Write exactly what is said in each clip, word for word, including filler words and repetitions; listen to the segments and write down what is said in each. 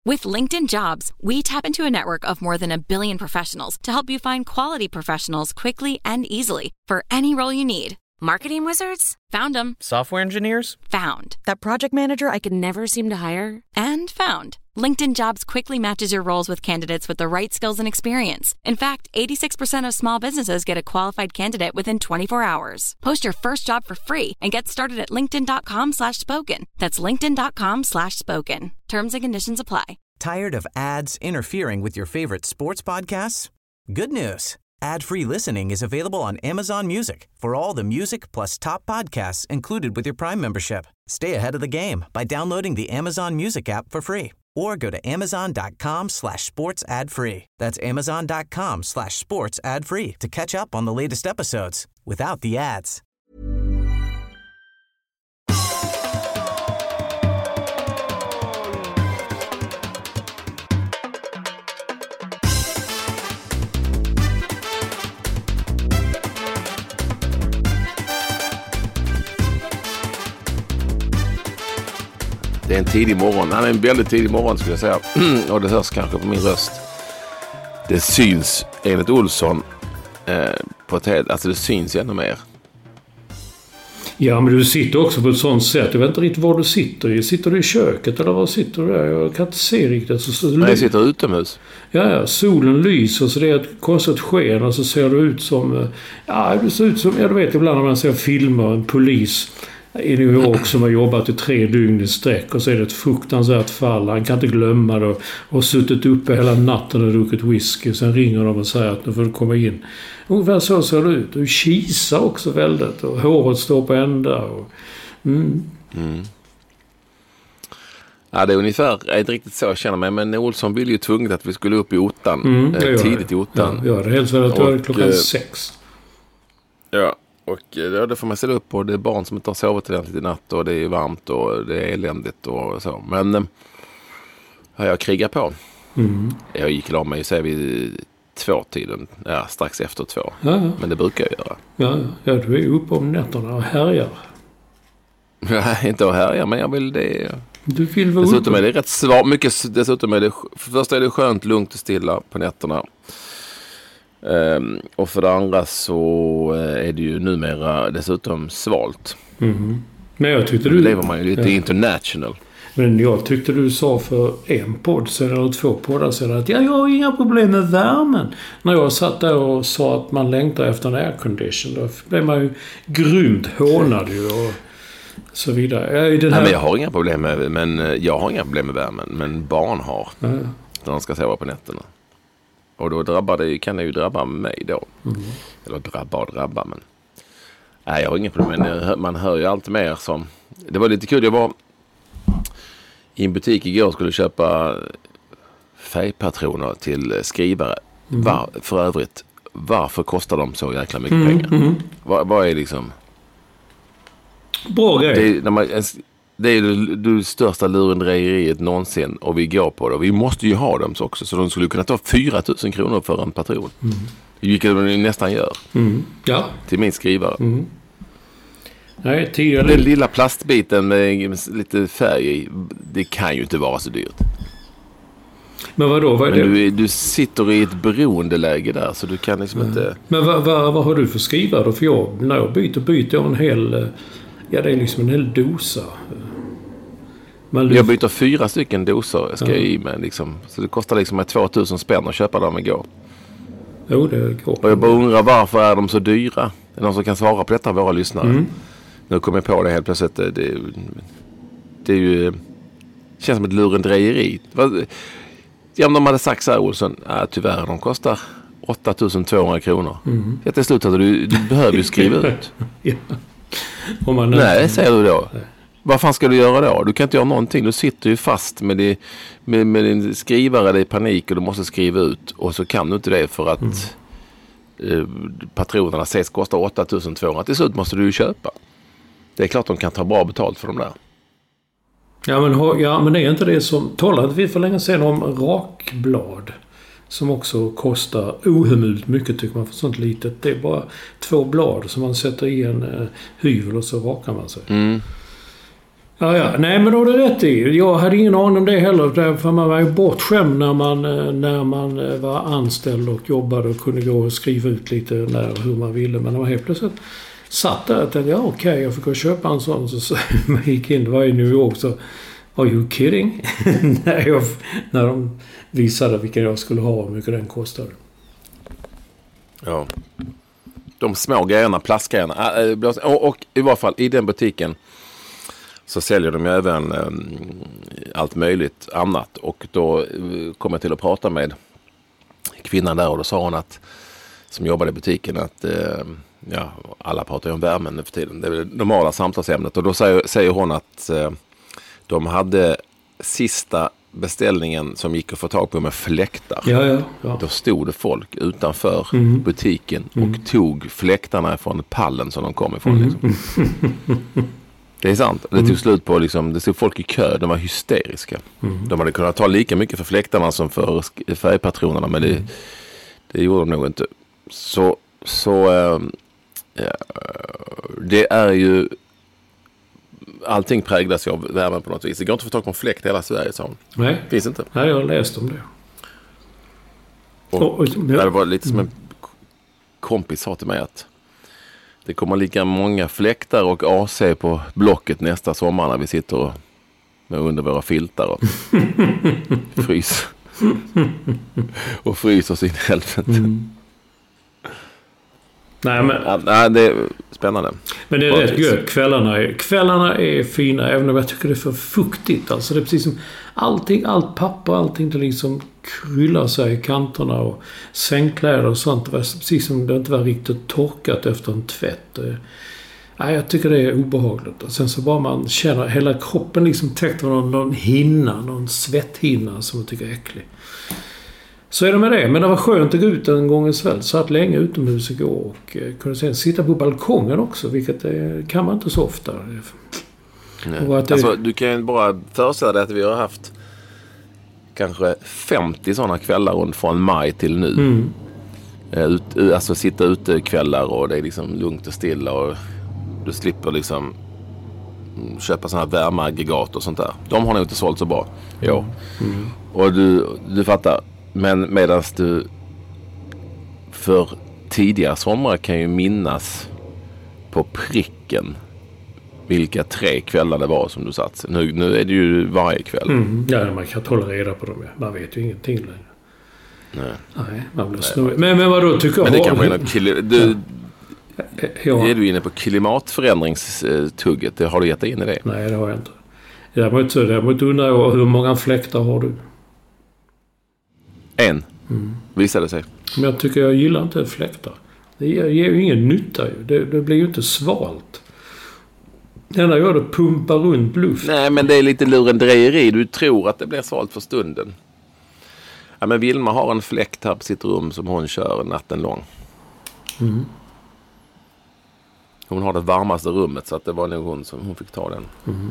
With LinkedIn Jobs, we tap into a network of more than a billion professionals to help you find quality professionals quickly and easily for any role you need. Marketing wizards? Found them. Software engineers? Found. That project manager I could never seem to hire? And found. LinkedIn Jobs quickly matches your roles with candidates with the right skills and experience. In fact, eighty-six percent of small businesses get a qualified candidate within twenty-four hours. Post your first job for free and get started at linkedin.com slash spoken. That's linkedin.com slash spoken. Terms and conditions apply. Tired of ads interfering with your favorite sports podcasts? Good news. Ad-free listening is available on Amazon Music for all the music plus top podcasts included with your Prime membership. Stay ahead of the game by downloading the Amazon Music app for free or go to amazon.com slash sports ad free. That's amazon.com slash sports ad free to catch up on the latest episodes without the ads. Det är en tidig morgon. Han är en väldigt tidig morgon skulle jag säga. Och det hörs kanske på min röst. Det syns enligt Olsson eh, på ett helt... Alltså det syns ännu mer. Ja, men du sitter också på ett sånt sätt. Jag vet inte riktigt var du sitter. Sitter du i köket eller var sitter du där? Jag kan inte se riktigt. Så, så, Nej, jag sitter utomhus. Ja, ja, solen lyser så det är ett konstigt sken och så ser du ut som... Ja, du ser ut som... Jag vet ibland när man ser filmer, en polis i New York som har jobbat i tre dygn i sträck och så är det ett fruktansvärt fall. Han kan inte glömma det och, och suttit uppe hela natten och druckit whisky. Sen ringer de och säger att nu får du komma in. Ungefär så ser det ut. Du kisar också väldigt och håret står på ända. Och, mm. Mm. Ja, det är ungefär, jag är inte riktigt så jag känner mig, men Olsson ville ju tvunget att vi skulle upp i ottan, mm, eh, tidigt i ottan. Ja, det är helt väl att det är klockan eh, sex. Ja. Och ja, det får man ställa upp på. Det är barn som inte har sovit ordentligt i natt och det är varmt och det är eländigt och så. Men ja, jag krigar på. Mm. Jag gick av mig, säger vi, två tiden. Ja, strax efter två. Ja, ja. Men det brukar jag göra. Ja, ja, du är ju uppe om nätterna och härjar. Ja, inte att härja, men jag vill det. Du vill vara dessutom uppe. Är det rätt svårt. Mycket, dessutom är det, för först är det skönt, lugnt och stilla på nätterna. Um, och för det andra så är det ju numera dessutom svalt. Mm. Men jag tyckte du... Nu lever man ju lite ja. international. Men jag tyckte du sa för en podd sedan eller två poddar sedan att ja, jag har inga problem med värmen. När jag satt där och sa att man längtar efter en aircondition, då blev man ju grymt hånad ju och så vidare. Ja, den här... Nej, men jag har inga problem med, men jag har inga problem med värmen, men barn har ja. när de ska sova på nätterna. Och då drabbar det, kan det ju drabba mig då. Mm. Eller drabba och drabba, men... Nej, jag har inga problem. Men man hör ju allt mer som... Det var lite kul, jag var i en butik igår och skulle köpa färgpatroner till skrivare. Mm. Var, för övrigt, varför kostar de så jäkla mycket mm. pengar? Mm. Vad, vad är liksom... Bra grej. Det, när man, det är det, det största lurendrejeriet någonsin och vi går på det. Vi måste ju ha dem också, så de skulle kunna ta fyra tusen kronor för en patron. Mm. Vilket de nästan gör. Mm. Ja. Till min skrivare. Mm. Nej, tidigare... Den lilla plastbiten med lite färg i, det kan ju inte vara så dyrt. Men vadå? Vad är Men det? Du, du sitter i ett beroendeläge där, så du kan liksom mm. inte... Men vad, vad, vad har du för skrivare då? För jag, när jag byter, byter jag en hel... Ja, det är liksom en hel dosa. Man jag byter fyra stycken doser. Jag ska ja. i med liksom. Så det kostar liksom tvåtusen spänn att köpa dem igår. Jo, det går. Och jag bara undrar, varför är de så dyra? Det är någon som kan svara på detta, våra lyssnare. Mm. Nu kommer jag på det helt plötsligt. Det, det, det är ju... Det känns som ett lurendrejeri. Ja, om de hade sagt så här, Olsson, äh, tyvärr, de kostar åtta tusen tvåhundra kronor. Mm. Ja, till slut hade du, du behöver ju skriva ut. Ja. Om man Nej, säger du då. Nej. Vad fan ska du göra då? Du kan inte göra någonting. Du sitter ju fast med, det, med, med din skrivare, det är panik och du måste skriva ut. Och så kan du inte det för att mm. eh, patronerna ses kostar åtta tusen tvåhundra. Till slut måste du ju köpa. Det är klart de kan ta bra betalt för dem där. Ja, men, ja, men det är inte det som... Talade vi för länge sedan om rakblad. Som också kostar ohemult mycket, tycker man, för sånt litet. Det är bara två blad som man sätter i en eh, hyvel och så rakar man sig. Mm. Ja, ja. Nej, men då är det rätt i. Jag hade ingen aning om det heller. För man var ju bortskämd när man, när man var anställd och jobbade och kunde gå och skriva ut lite när hur man ville. Men när man helt plötsligt satt där och tänkte, ja okej, okay, jag fick gå och köpa en sån. Så, så man gick in, det var i New York, så are you kidding? när, jag, när de visade vilken jag skulle ha och hur mycket den kostade. Ja. De små grejerna, plastgrejerna. Och, och i varje fall i den butiken så säljer de ju även um, allt möjligt annat. Och då uh, kom jag till att prata med kvinnan där och då sa hon att, som jobbade i butiken, att uh, ja, alla pratar ju om värmen nu för tiden. Det är det normala samtalsämnet. Och då säger, säger hon att uh, de hade sista beställningen som gick att få tag på med fläktar. Ja, ja, ja. Då stod det folk utanför mm. butiken och mm. tog fläktarna från pallen som de kom ifrån. Mm. Liksom. Det är sant. Det tog mm. slut på, liksom, det stod folk i kö. De var hysteriska. Mm. De hade kunnat ta lika mycket för fläktarna som för färgpatronerna, men det, mm. det gjorde de nog inte. Så, så äh, ja, det är ju allting präglas ju av värmen på något vis. Det går inte att få tag på en fläkt i hela Sverige, sa hon. Nej. Finns inte. Nej, jag har läst om det. Och, och, och, ja. Det var lite som en kompis sa till mig att det kommer lika många fläktar och A C på blocket nästa sommar när vi sitter och, med under våra filtar och frys. och fryser sin helvete. Mm. Nej, men... Ja, nej, det är spännande. Men det är rätt gött. Kvällarna är, kvällarna är fina, även om jag tycker det är för fuktigt. Alltså det är precis som allting, allt papper, allting det liksom kryllar sig i kanterna och sängkläder och sånt. Det var precis som det inte var riktigt torkat efter en tvätt. Nej, jag tycker det är obehagligt. Och sen så bara man känner hela kroppen liksom täckt av någon, någon hinna, någon svetthinna som jag tycker är äcklig. Så är det med det. Men det var skönt att gå ut en gång i svält. Satt länge utomhus igår och kunde sen sitta på balkongen också, vilket det kan man inte så ofta. Nej. Att det... Alltså, du kan ju bara föreställa dig att vi har haft kanske femtio sådana kvällar från maj till nu. Mm. Ut, alltså sitta ute kvällar och det är liksom lugnt och stilla och du slipper liksom köpa sådana här värmeaggregat och sånt där. De har nog inte sålt så bra. Jo. Mm. Och du, du fattar. Men medan du för tidigare sommar kan ju minnas på pricken vilka tre kvällar det var som du satt. Nu, nu är det ju varje kväll. Mm. Ja, man kan hålla reda på dem. Man vet ju ingenting längre. Nej. Nej, man blir snurrig. Men, men vad då tycker jag? Men det kanske är något kili- du, ja. Är du inne på klimatförändringstugget? Har du gett dig in i det? Nej, det har jag inte. Däremot, däremot undrar jag hur många fläktar har du? En. Mm. Visade sig. Men jag tycker jag gillar inte fläktar. Det ger, ger ju ingen nytta ju. Det, det blir ju inte svalt. Det enda gör det pumpar runt luft. Nej, men det är lite lurendrejeri. Du tror att det blir svalt för stunden. Ja, men Vilma har en fläkt här på sitt rum som hon kör natten lång. Mm. Hon har det varmaste rummet så att det var nog hon som hon fick ta den. Mm.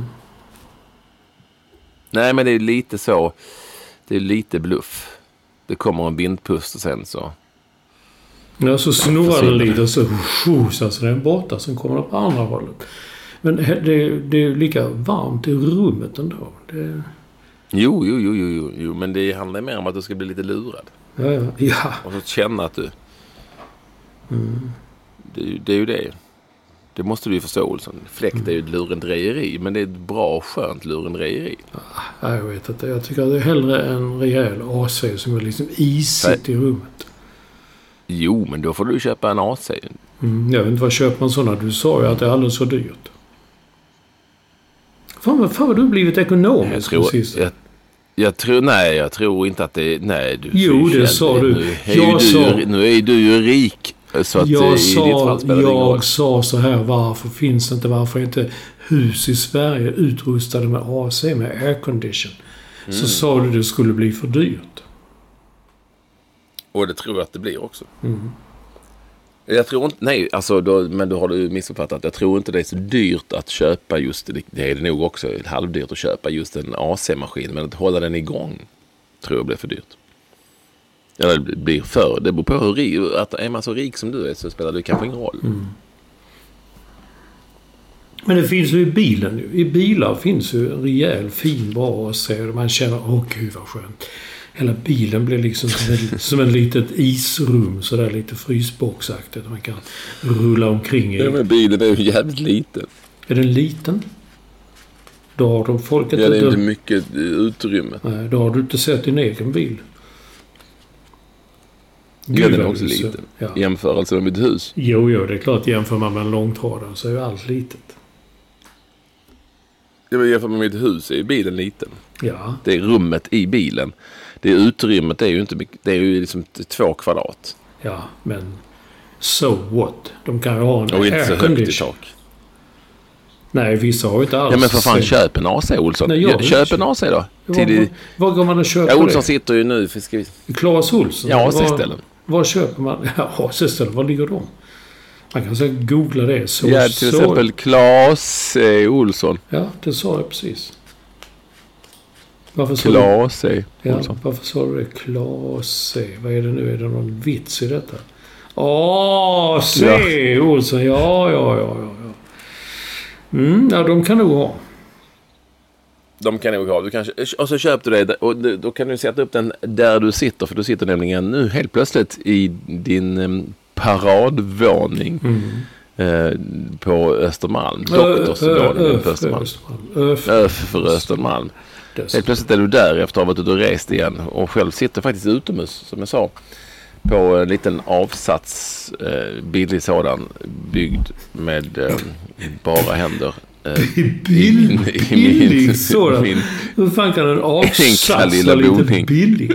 Nej, men det är lite så. Det är lite bluff. Det kommer en vindpust och sen så... Ja, så snurrar den lite och så... så alltså, den är borta. Sen kommer den på andra hållet. Men det, det är lika varmt i rummet ändå. Det... Jo, jo, jo, jo, jo. Men det handlar mer om att du ska bli lite lurad. Ja, ja. ja. Och så känna att du... Mm. Det, det är ju det. Det måste du ju förstå, Olsson. Fläkt mm. är ju ett lurendrejeri. Men det är ett bra och skönt lurendrejeri. Ja, jag vet inte. Jag tycker att det är hellre en rejäl A C som är liksom isigt i rummet. Jo, men då får du köpa en A C. Mm, jag vet inte vad köper man sådana. Du sa ju att det är alldeles så dyrt. Fan, vad fan har du blivit ekonomisk? Jag tror, jag, jag tror, nej, jag tror inte att det... Nej, du, jo, det sa du. Nu är, jag du, sa, nu är du ju rik. Så att jag i sa, ditt fall spelar jag det sa så här, varför finns det inte, varför är inte hus i Sverige utrustade med A C, med aircondition? Mm. Så sa du det skulle bli för dyrt. Och det tror jag att det blir också. Mm. Jag tror inte, nej, alltså då, men då har du missuppfattat. Jag tror inte det är så dyrt att köpa just, det, det är det nog också halvdyrt att köpa just en A C-maskin, men att hålla den igång tror jag blir för dyrt. Eller det blir för, det beror på hur rik, att är man så rik som du är så spelar det kanske ingen roll. Mm. Men det finns ju i bilen nu. I bilar finns ju en rejäl, fin, bra att se. Man känner, åh gud vad skönt. Hela bilen blir liksom som en, som en litet isrum. Sådär lite frysboxaktigt. Man kan rulla omkring i. Ja, men bilen är ju jävligt liten. Är den liten? Då har de folket ja, det är inte inte mycket utrymme. Nej, då har du inte sett din egen bil. Ja, den är också liten. Ja. Jämförelse med mitt hus. Jo, jo, det är klart. Jämför man med en långtradare så är ju allt litet. Ja, men jämför med mitt hus är ju bilen liten. Ja. Det är rummet i bilen. Det är utrymmet, det är ju inte mycket. Det är ju liksom två kvadrat. Ja, men so what? De kan ju ha en och inte så högt i tak. Nej, vissa har ju inte alls. Ja, men för fan, köp en A C, Olsson. Nej, jag köp en A C då. Var, till var, var går man och köper ja, Olsson det? sitter ju nu. För ska vi... Claes Olsson? Ja, A C-ställen. Var, var köper man? Ja, A C-ställen. Var ligger de? Man kan säkert googla det. Så, ja, till så... exempel Claes eh, Olsson. Ja, det sa jag precis. Varför Claes du... ja, varför sa du det? Claes. Vad är det nu? Är det någon vits i detta? A C ja. Olsson. Ja, ja, ja, ja. Mm, ja, de kan nog ha. De kan nog ha. Du kan, och så köper du det och då kan du sätta upp den där du sitter. För du sitter nämligen nu helt plötsligt i din um, paradvåning mm. eh, på Östermalm. Doktorsvåningen på Östermalm. Öf för Östermalm. Helt plötsligt är du där efter att ha varit ute och rest igen. Och själv sitter faktiskt utomhus, som jag sa. På en liten avsats, eh, billig sådan, byggd med eh, bara händer. Eh, billig? Billig sådan? Min, hur fan kan en avsats vara lite boning. Billig?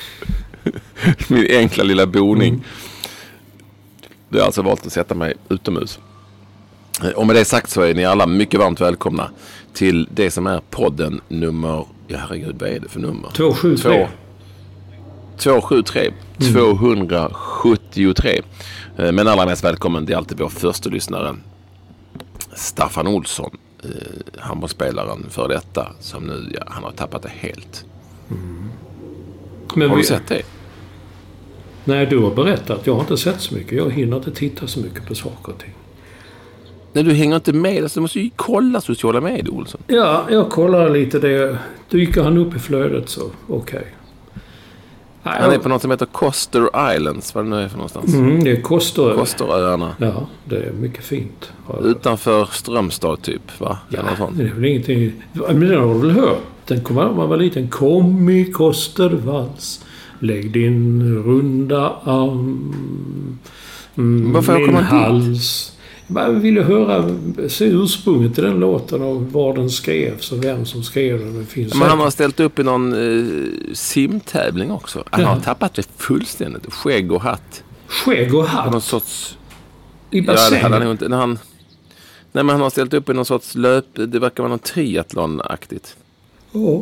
Min enkla lilla boning. Mm. Det har alltså valt att sätta mig utomhus. Och med det sagt så är ni alla mycket varmt välkomna till det som är podden nummer... Ja, herregud, vad är det för nummer? två sju tre. två sju tre. Mm. tvåhundrasjuttiotre. Men allra mest välkommen, det är alltid vår första lyssnare Staffan Olsson, eh, handbollsspelaren för detta, som nu, ja, han har tappat det helt. Mm. Men har vi... du sett det? Nej, du har berättat. Jag har inte sett så mycket. Jag hinner inte titta så mycket på saker och ting. Nej, du hänger inte med. Alltså, du måste ju kolla sociala medier, Olsson. Ja, jag kollar lite det. Dyker han upp i flödet så okej. Okay. Han är på något som heter Coster Islands, vad det nu är för någonstans. Mm, det är Coster. Costeröarna. Ja, det är mycket fint. Utanför Strömstad typ, va? Ja, det är väl ingenting. Men den har du väl hört? Den kommer när man var liten. Kom i Kostervals. Lägg din runda arm. Mm, varför min hals. Man ville höra, se ursprunget till den låten och var den skrevs och vem som skrev den. Det finns men han har ställt upp i någon eh, simtävling också. Han ja. har tappat det fullständigt. Skägg och hatt. Skägg och hatt? Någon sorts... I bassängen? Ja, det hade han inte. När han... Nej, men han har ställt upp i någon sorts löp... Det verkar vara någon triathlon-aktigt. Ja. Oh.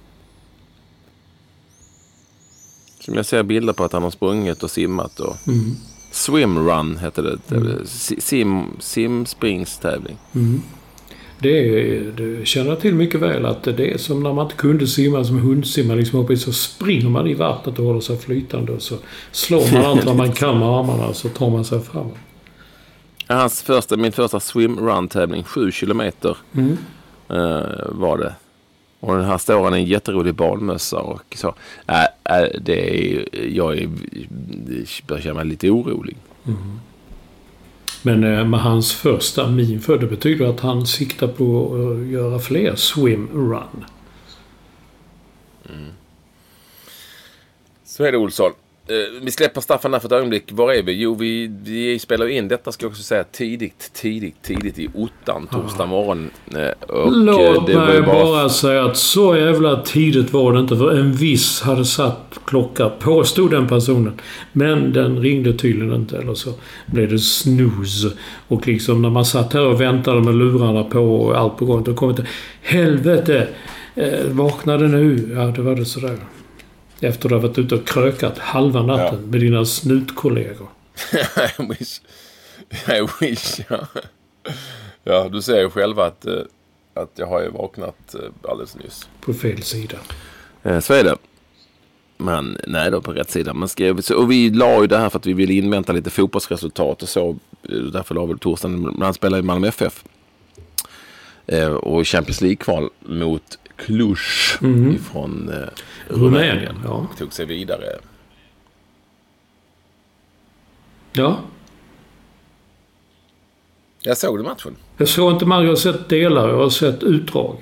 Som jag ser bilder på att han har sprungit och simmat och... Mm. Swimrun heter det. Mm. Sim, simspringstävling. Mm. Det, är, det känner jag till mycket väl att det är som när man inte kunde simma som hundsimma liksom uppe, så springer man i vattnet och håller sig flytande och så slår man allt vad man kan med armarna och så tar man sig framåt. Hans första, min första swimrun-tävling, sju kilometer mm. uh, var det. Och den här står han i en jätterolig barnmössa och så. Äh, äh, det är, jag är, börjar känna mig lite orolig. Mm. Men äh, med hans första min för det betyder att han siktar på att göra fler swim-run. Mm. Så är det, Olsson. Vi släpper Staffan där för ett ögonblick. Var är vi? Jo, vi, vi spelar in detta, ska jag också säga, tidigt, tidigt, tidigt i ottan, torsdag morgon. Och låt det mig bara... bara säga att så jävla tidigt var det inte, för en viss hade satt klocka, påstod den personen. Men den ringde tydligen inte, eller så blev det snooze. Och liksom när man satt här och väntade med lurarna på och allt på gång, då kom det helvete, eh, vaknade nu. Ja, det var det sådär. Efter att ha varit ute och krökat halva natten ja. med dina snutkollegor. I wish. I wish, ja. Ja, du säger ju själv att, att jag har ju vaknat alldeles nyss. På fel sida. Så är det. Men nej då, på rätt sida. Man skrev, och vi la ju det här för att vi ville invänta lite fotbollsresultat och så. Därför la vi torsdagen. Men han spelar i Malmö F F. Eh, och Champions League-kval mot Cluj mm. ifrån eh, Rumänien. Rumänien ja. Tog sig vidare. Ja. Jag såg du matchen. Jag såg inte matchen, jag har sett delar, jag har sett utdrag.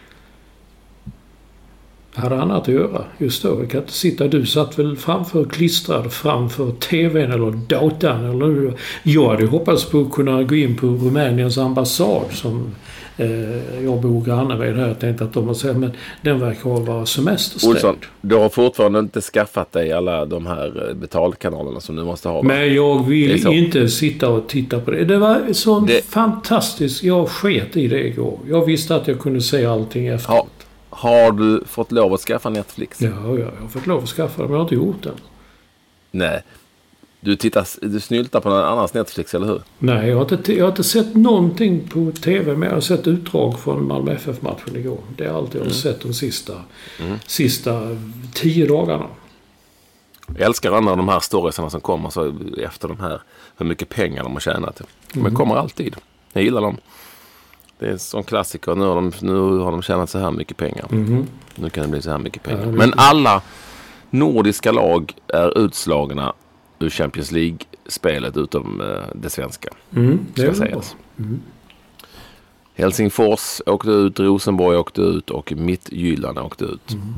Jag hade annat att göra just då. Jag kan inte sitta, du satt väl framför klistrad framför tvn eller datorn eller jag hade hoppats på att kunna gå in på Rumäniens ambassad som eh, jag bor granne med här. Jag tänkte att de har sagt, men den verkar vara semesterstängd. Olsson, du har fortfarande inte skaffat dig alla de här betalkanalerna som du måste ha. Va? Men jag vill inte sitta och titta på det. Det var så det... fantastiskt. Jag sket i det igår. Jag visste att jag kunde se allting efteråt. Ja. Har du fått lov att skaffa Netflix? Ja, ja, jag har fått lov att skaffa det, men jag har inte gjort det. Nej. Du tittar, du snyltar på någon annans Netflix, eller hur? Nej, jag har inte, jag har inte sett någonting på tv, men jag har sett utdrag från Malmö F F-matchen igår. Det är allt jag har mm. sett de sista, mm. sista tio dagarna. Jag älskar alla de här storiesarna som kommer så efter de här, hur mycket pengar de har tjänat. De mm. kommer alltid. Jag gillar dem. Det är en sån klassiker. Nu har de, nu har de tjänat så här mycket pengar. Mm-hmm. Nu kan det bli så här mycket pengar. Ja, men alla nordiska lag är utslagna ur Champions League-spelet utom uh, det svenska. Mm, det ska sägas. Mm. Helsingfors åkte ut, Rosenborg åkte ut och Midtjylland åkte ut. Mm.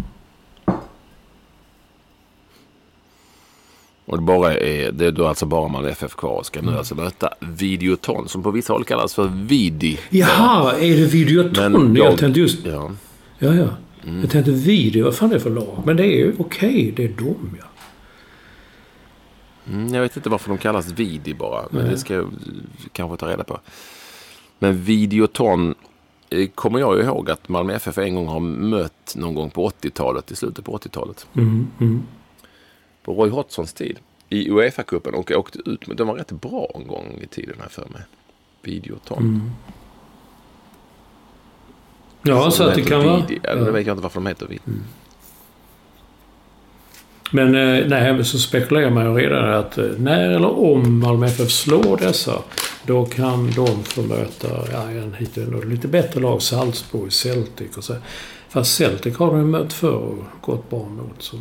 Och det, bara är, det är då alltså bara man F F kvar ska nu alltså möta Videoton som på vissa håll kallas för Vidi. Jaha, är det Videoton? Men jag, jag tänkte just... Ja, ja. ja. Mm. Jag tänkte Vidi, vad fan är det för lag? Men det är ju okej, okay, det är dom, ja. Mm, jag vet inte varför de kallas Vidi bara, men Nej. det ska jag kanske ta reda på. Men Videoton kommer jag ju ihåg att Malmö F F en gång har mött någon gång på åttiotalet, i slutet på åttiotalet. Mm, mm. På Roy Hodgsons tid i UEFA-cupen och åkte ut, men de var rätt bra en gång i tiden här för mig. Videoton. Mm. Ja, så, så att det kan vara... Ja, det vet jag inte varför de heter Vidi. Mm. Men nej, så spekulerar man ju redan att när eller om Malmö F F slår dessa, då kan de få möta ja, en hittills lite bättre lag, Salzburg, Celtic och så. Fast Celtic har de mött för och gått bra mot så.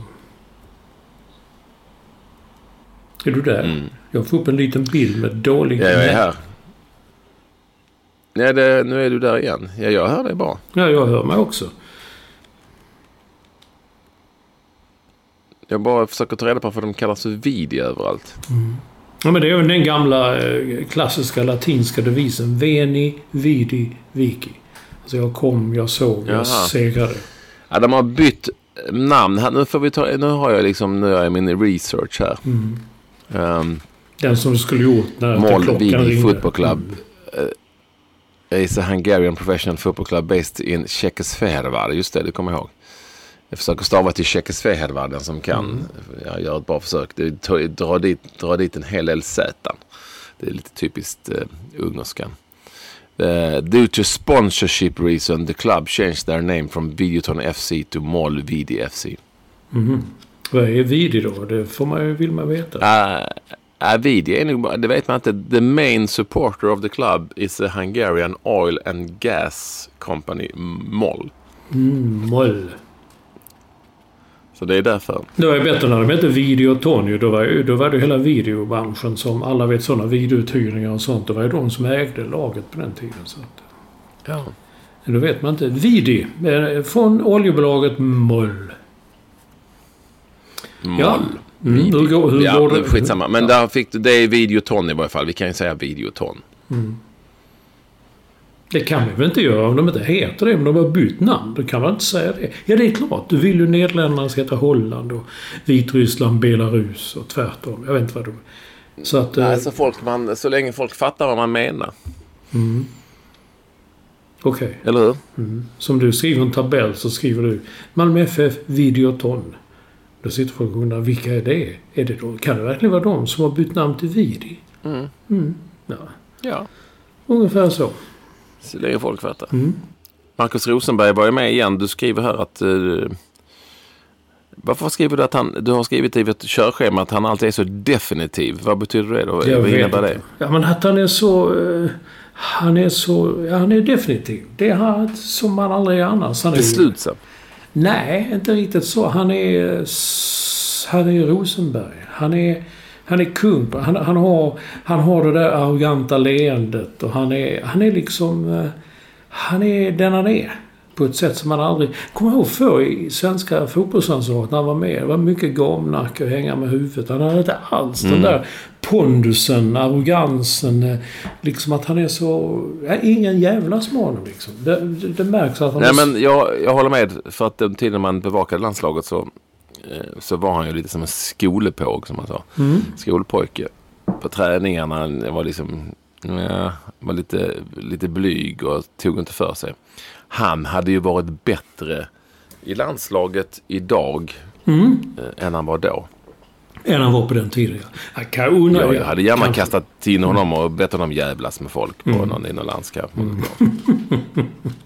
Är du där? Mm. Jag får upp en liten bild med dålig... Ja, jag är här. Nej, det, nu är du där igen. Ja, jag hör dig bara. Ja, jag hör mig också. Jag bara försöker ta reda på för de kallas för Vidi överallt. Mm. Ja, men det är ju den gamla klassiska latinska devisen. Veni, Vidi, Vici. Alltså jag kom, jag såg, jag Jaha. segrade. Ja, de har bytt namn. Nu, får vi ta, nu har jag liksom, nu är jag min research här. Mm. Um, Den som du skulle gjort när Mol klockan Vidi ringde. Football Club mm. uh, is a Hungarian professional football club based in Tjeckoslovakien. Just det, det kommer jag ihåg. Jag försöker stava till Tjeckoslovakien, den som kan. Mm. Jag gör ett bra försök. Det drar dit, drar dit en hel del sätan. Det är lite typiskt uh, ungerskan. Uh, due to sponsorship reason, the club changed their name from Videoton F C to Mol Vidi F C. Mm. Vad är Vidi då? Det får man, vill man veta. Uh, uh, Vidi är nog, det vet man inte. The main supporter of the club is a Hungarian oil and gas company, Mol. Mm, Mol. Så det är därför. Det var bättre när de hette Videoton. Då var, ju, då var det hela videobranschen som alla vet sådana videouthyrningar och sånt. Det var ju de som ägde laget på den tiden. Så att, ja. Då vet man inte. Vidi. Från oljebolaget Mol. Mol. Ja. Mm, hur går, hur ja, går det? Skitsamma. Men ja. där fick du, det är Videoton i varje fall. Vi kan ju säga Videoton. Mm. Det kan vi väl inte göra om de inte heter det, men de har bytt namn. Då kan man inte säga det. Ja, det är klart. Du vill ju Nederländerna ska heta Holland och Vitryssland, Belarus och tvärtom. Jag vet inte vad de... Så att... Nej, så, folk man, så länge folk fattar vad man menar. Mm. Okej. Okay. Eller hur? Mm. Som du skriver en tabell så skriver du Malmö F F Videoton. Då sitter folk och undrar, vilka är det? Är det då? Kan det verkligen vara de som har bytt namn till Vidi? Mm. Mm. Ja. Ja. Ungefär så. Så länge folk fattar. Mm. Marcus Rosenberg var ju med igen. Du skriver här att uh, Varför skriver du att han, du har skrivit i ett körschema att han alltid är så definitiv? Vad betyder det då? Jag Vad innebär vet. det? Ja, men att han är så... Uh, han är så... Ja, han är definitiv. Det är han som man aldrig är annars. Han är Beslutsam? Nej, inte riktigt så. Han är... Han är Rosenberg. Han är... Han är kung. Han, han, har, han har det där arroganta leendet. Och han är, han är liksom... Uh, han är den han är. På ett sätt som man aldrig... Kommer ihåg förr i svenska fotbollslandslaget när han var med. Det var mycket gamnacke och hänga med huvudet. Han hade inte alls mm. den där pondusen, arrogansen. Liksom att han är så... Ja, ingen jävla smån liksom. Det, det, det märks att han... Nej, är... men jag, jag håller med. För att den tiden man bevakade landslaget så, så var han ju lite som en skolepåg, som man sa. Mm. Skolpojke. På träningarna han var liksom... Ja, var lite, lite blyg och tog inte för sig. Han hade ju varit bättre i landslaget idag mm. än han var då. Än han var på den tiden, ja. Jag, kan undra, jag, jag hade gärna kan... kastat in honom och bett honom jävlas med folk på mm. någon, i någon landskamp. Mm. Ja,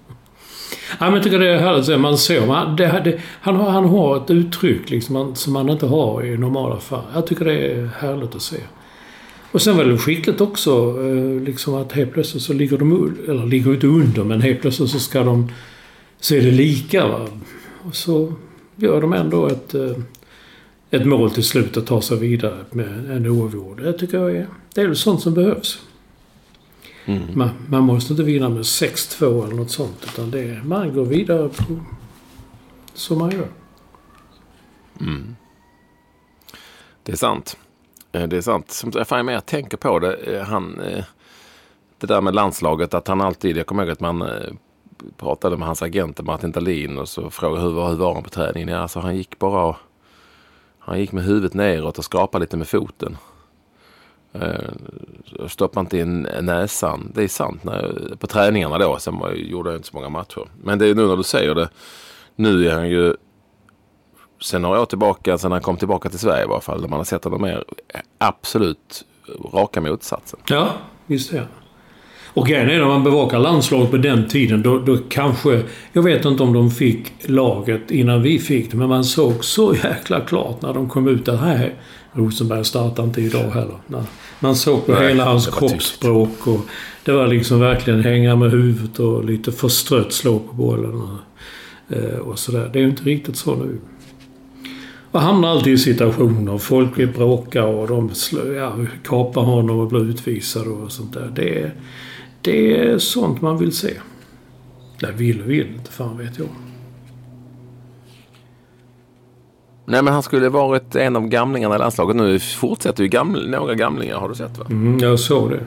men jag tycker det är härligt att se. Man ser, man, det, det, han, har, han har ett uttryck liksom, man, som man inte har i normala fall. Jag tycker det är härligt att se. Och sen var det skickligt också liksom att helt plötsligt så ligger de, eller ligger inte under, men helt plötsligt så ska de se det lika, va? Och så gör de ändå ett, ett mål till slut att ta sig vidare med en oavgjord. Det tycker jag är, det är väl sånt som behövs. Mm. Man, man måste inte vinna med sex två eller något sånt, utan det är, man går vidare på, som man gör. Mm. Det är sant. Det är sant. Som jag fan med jag tänker på det. Han, det där med landslaget, att han alltid, jag kommer ihåg att man pratade med hans agent Martin Dahlin och så frågade hur var, hur var han på träningen. Ja, alltså han gick bara och, han gick med huvudet neråt och skrapade lite med foten. Stoppade inte in näsan. Det är sant. När, på träningarna då, sen gjorde jag inte så många matcher. Men det är nu när du säger det, nu är han ju sen några år tillbaka, sen han kom tillbaka till Sverige i varje fall, där man har sett honom mer absolut raka motsatsen. Ja, visst är det. Och grejen är när man bevakar landslaget på den tiden, då, då kanske, jag vet inte om de fick laget innan vi fick det, men man såg så jäkla klart när de kom ut att här, Rosenberg startar inte idag heller. Nej. Man såg på Nej, hela hans kroppsspråk och det var liksom verkligen hänga med huvudet och lite förstrött slå på bollen och, och sådär. Det är ju inte riktigt så nu. Man hamnar alltid i situationer. Folk är bråkar och de slö, ja, kapar honom och blir utvisade och sånt där. Det är, det är sånt man vill se. Det vill och vill, inte fan vet jag. Nej, men han skulle varit en av gamlingarna i landslaget. Nu fortsätter ju gaml- några gamlingar, har du sett, va? Mm, jag såg det.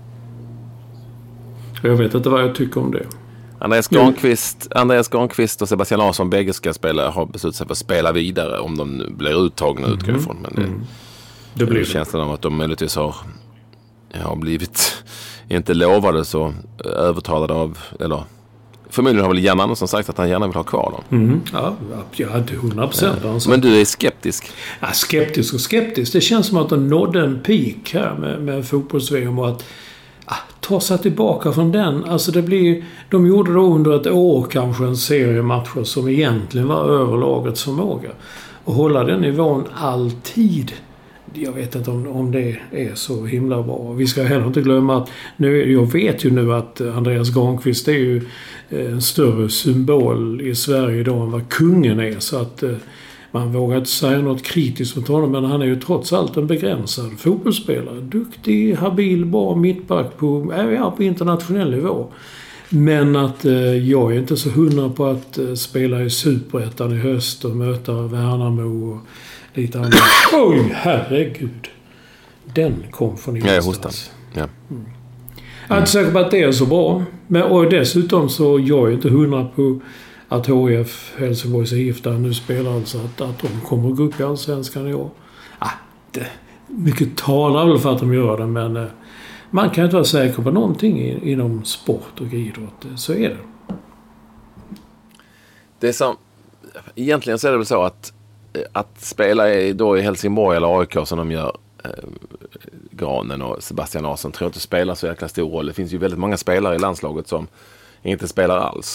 Jag vet inte vad jag tycker om det. Andreas Granqvist, Andreas Granqvist och Sebastian Larsson bägge ska spela, har beslutat sig för att spela vidare om de blir uttagna mm. utgår ifrån. Men det, mm. det, blir det känns det som att de möjligtvis har, har blivit inte lovade så övertalade av, eller förmodligen har väl Jan Andersson sagt att han gärna vill ha kvar dem. Mm. Ja, ja, hundra procent. Ja. Men du är skeptisk? Ja, skeptisk och skeptisk. Det känns som att de nådde en peak här med, med fotbolls-V M och att ah, ta sig tillbaka från den. Alltså det blir, de gjorde då under ett år kanske en serie matcher som egentligen var över lagets förmåga. Och hålla den nivån alltid. Jag vet inte om, om det är så himla bra. Vi ska heller inte glömma att nu, jag vet ju nu att Andreas Granqvist är ju en större symbol i Sverige idag än vad kungen är. Så att man vågar inte säga något kritiskt mot honom, men han är ju trots allt en begränsad fotbollsspelare. Duktig, habil, bra mittback på, ja, på internationell nivå. Men att eh, jag är inte så hundra på att eh, spela i Superettan i höst och möta Värnamo och lite annat. Oj, herregud. Den kom från ingenstans. Ja, ja. Mm. Jag är inte säker på att det är så bra. Men, och dessutom så jag är inte hundra på att H I F Helsingborgs I F där nu spelar, alltså att, att de kommer att gå upp i Allsvenskan i år. Ah, det, mycket talar väl för att de gör det, men eh, man kan inte vara säker på någonting i, inom sport och idrott. Så är det. Det är som, egentligen så är det väl så att att spela i, då i Helsingborg eller A I K som de gör, eh, Granen och Sebastian Larsson, tror jag inte spelar så jäkla stor roll. Det finns ju väldigt många spelare i landslaget som inte spelar alls.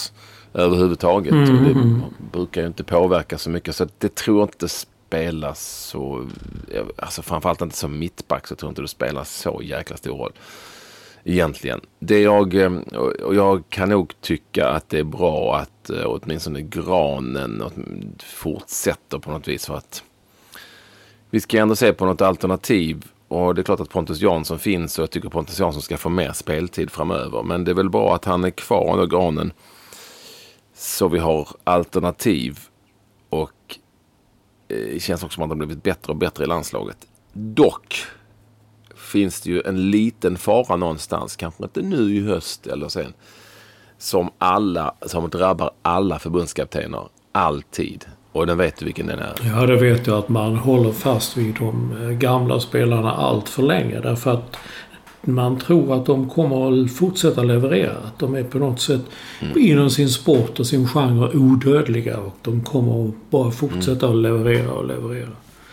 överhuvudtaget. Mm, och det mm. brukar ju inte påverka så mycket. Så det tror jag inte spelas så... Alltså framförallt inte som mittback så tror jag inte det spelar så jäkla stor roll. Egentligen. Det jag, och jag kan nog tycka att det är bra att åtminstone Granen fortsätter på något vis, för att vi ska ändå se på något alternativ, och det är klart att Pontus Jansson finns och jag tycker Pontus Jansson ska få mer speltid framöver, men det är väl bra att han är kvar under Granen så vi har alternativ, och det känns också som att de har blivit bättre och bättre i landslaget. Dock finns det ju en liten fara någonstans, kanske inte nu i höst eller sen, som alla, som drabbar alla förbundskaptener alltid. Och den vet du vilken den är. Ja, det vet jag, att man håller fast vid de gamla spelarna allt för länge. Därför att man tror att de kommer att fortsätta leverera. Att de är på något sätt mm. inom sin sport och sin genre odödliga. Och de kommer att bara fortsätta mm. att leverera och leverera.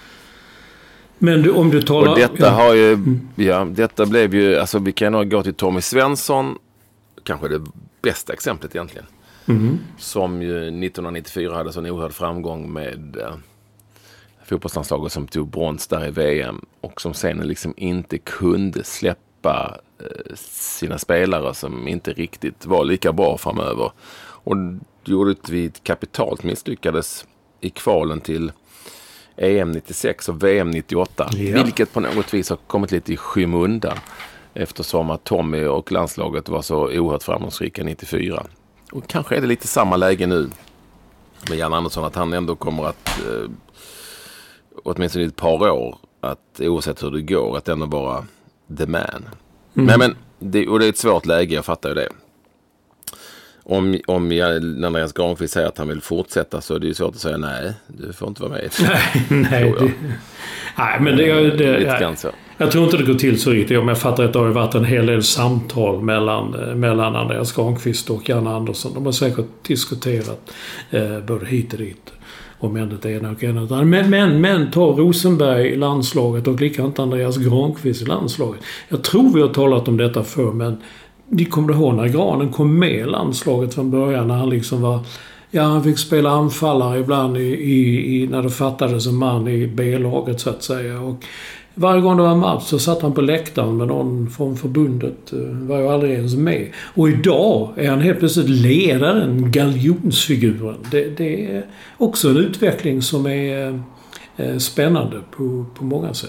Men du, om du talar... Och detta ja. har ju... Mm. Ja, detta blev ju... Alltså vi kan nog gå till Tommy Svensson. Kanske det bästa exemplet egentligen. Mm. Som ju nittonhundranittiofyra hade sån oerhörd framgång med eh, fotbollslandslaget som tog brons där i V M. Och som sen liksom inte kunde släppa eh, sina spelare som inte riktigt var lika bra framöver. Och det gjorde att vi kapitalt misslyckades i kvalen till E M nittiosex och V M nittioåtta. Ja. Vilket på något vis har kommit lite i skymundan. Eftersom att Tommy och landslaget var så oerhört framgångsrika nittiofyra. Och kanske är det lite samma läge nu med Jan Andersson, att han ändå kommer att eh, åtminstone i ett par år, att oavsett hur det går, att ändå vara the man. Mm. Nej, men det, och det är ett svårt läge, jag fattar ju det. Om, om jag, när Andreas Granqvist säger att han vill fortsätta, så är det ju svårt att säga nej, du får inte vara med. Nej, nej, det, nej men det, det, det jag, jag tror inte det går till så riktigt. Om jag fattar att det har varit en hel del samtal mellan, mellan Andreas Granqvist och Jan Andersson. De har säkert diskuterat eh, både hit och dit. Om ändå det ena och ena. Men, men, men ta Rosenberg i landslaget och likadant Andreas Granqvist i landslaget. Jag tror vi har talat om detta för, men de kommer ihåg när Granen kom med i landslaget från början, när han liksom var... Ja, han fick spela anfallare ibland i, i, i, när det fattades en man i B-laget så att säga. Och varje gång det var match så satt han på läktaren med någon från förbundet. Var ju aldrig ens med. Och idag är han helt plötsligt ledaren, galjonsfiguren. Det, det är också en utveckling som är eh, spännande på, på många sätt.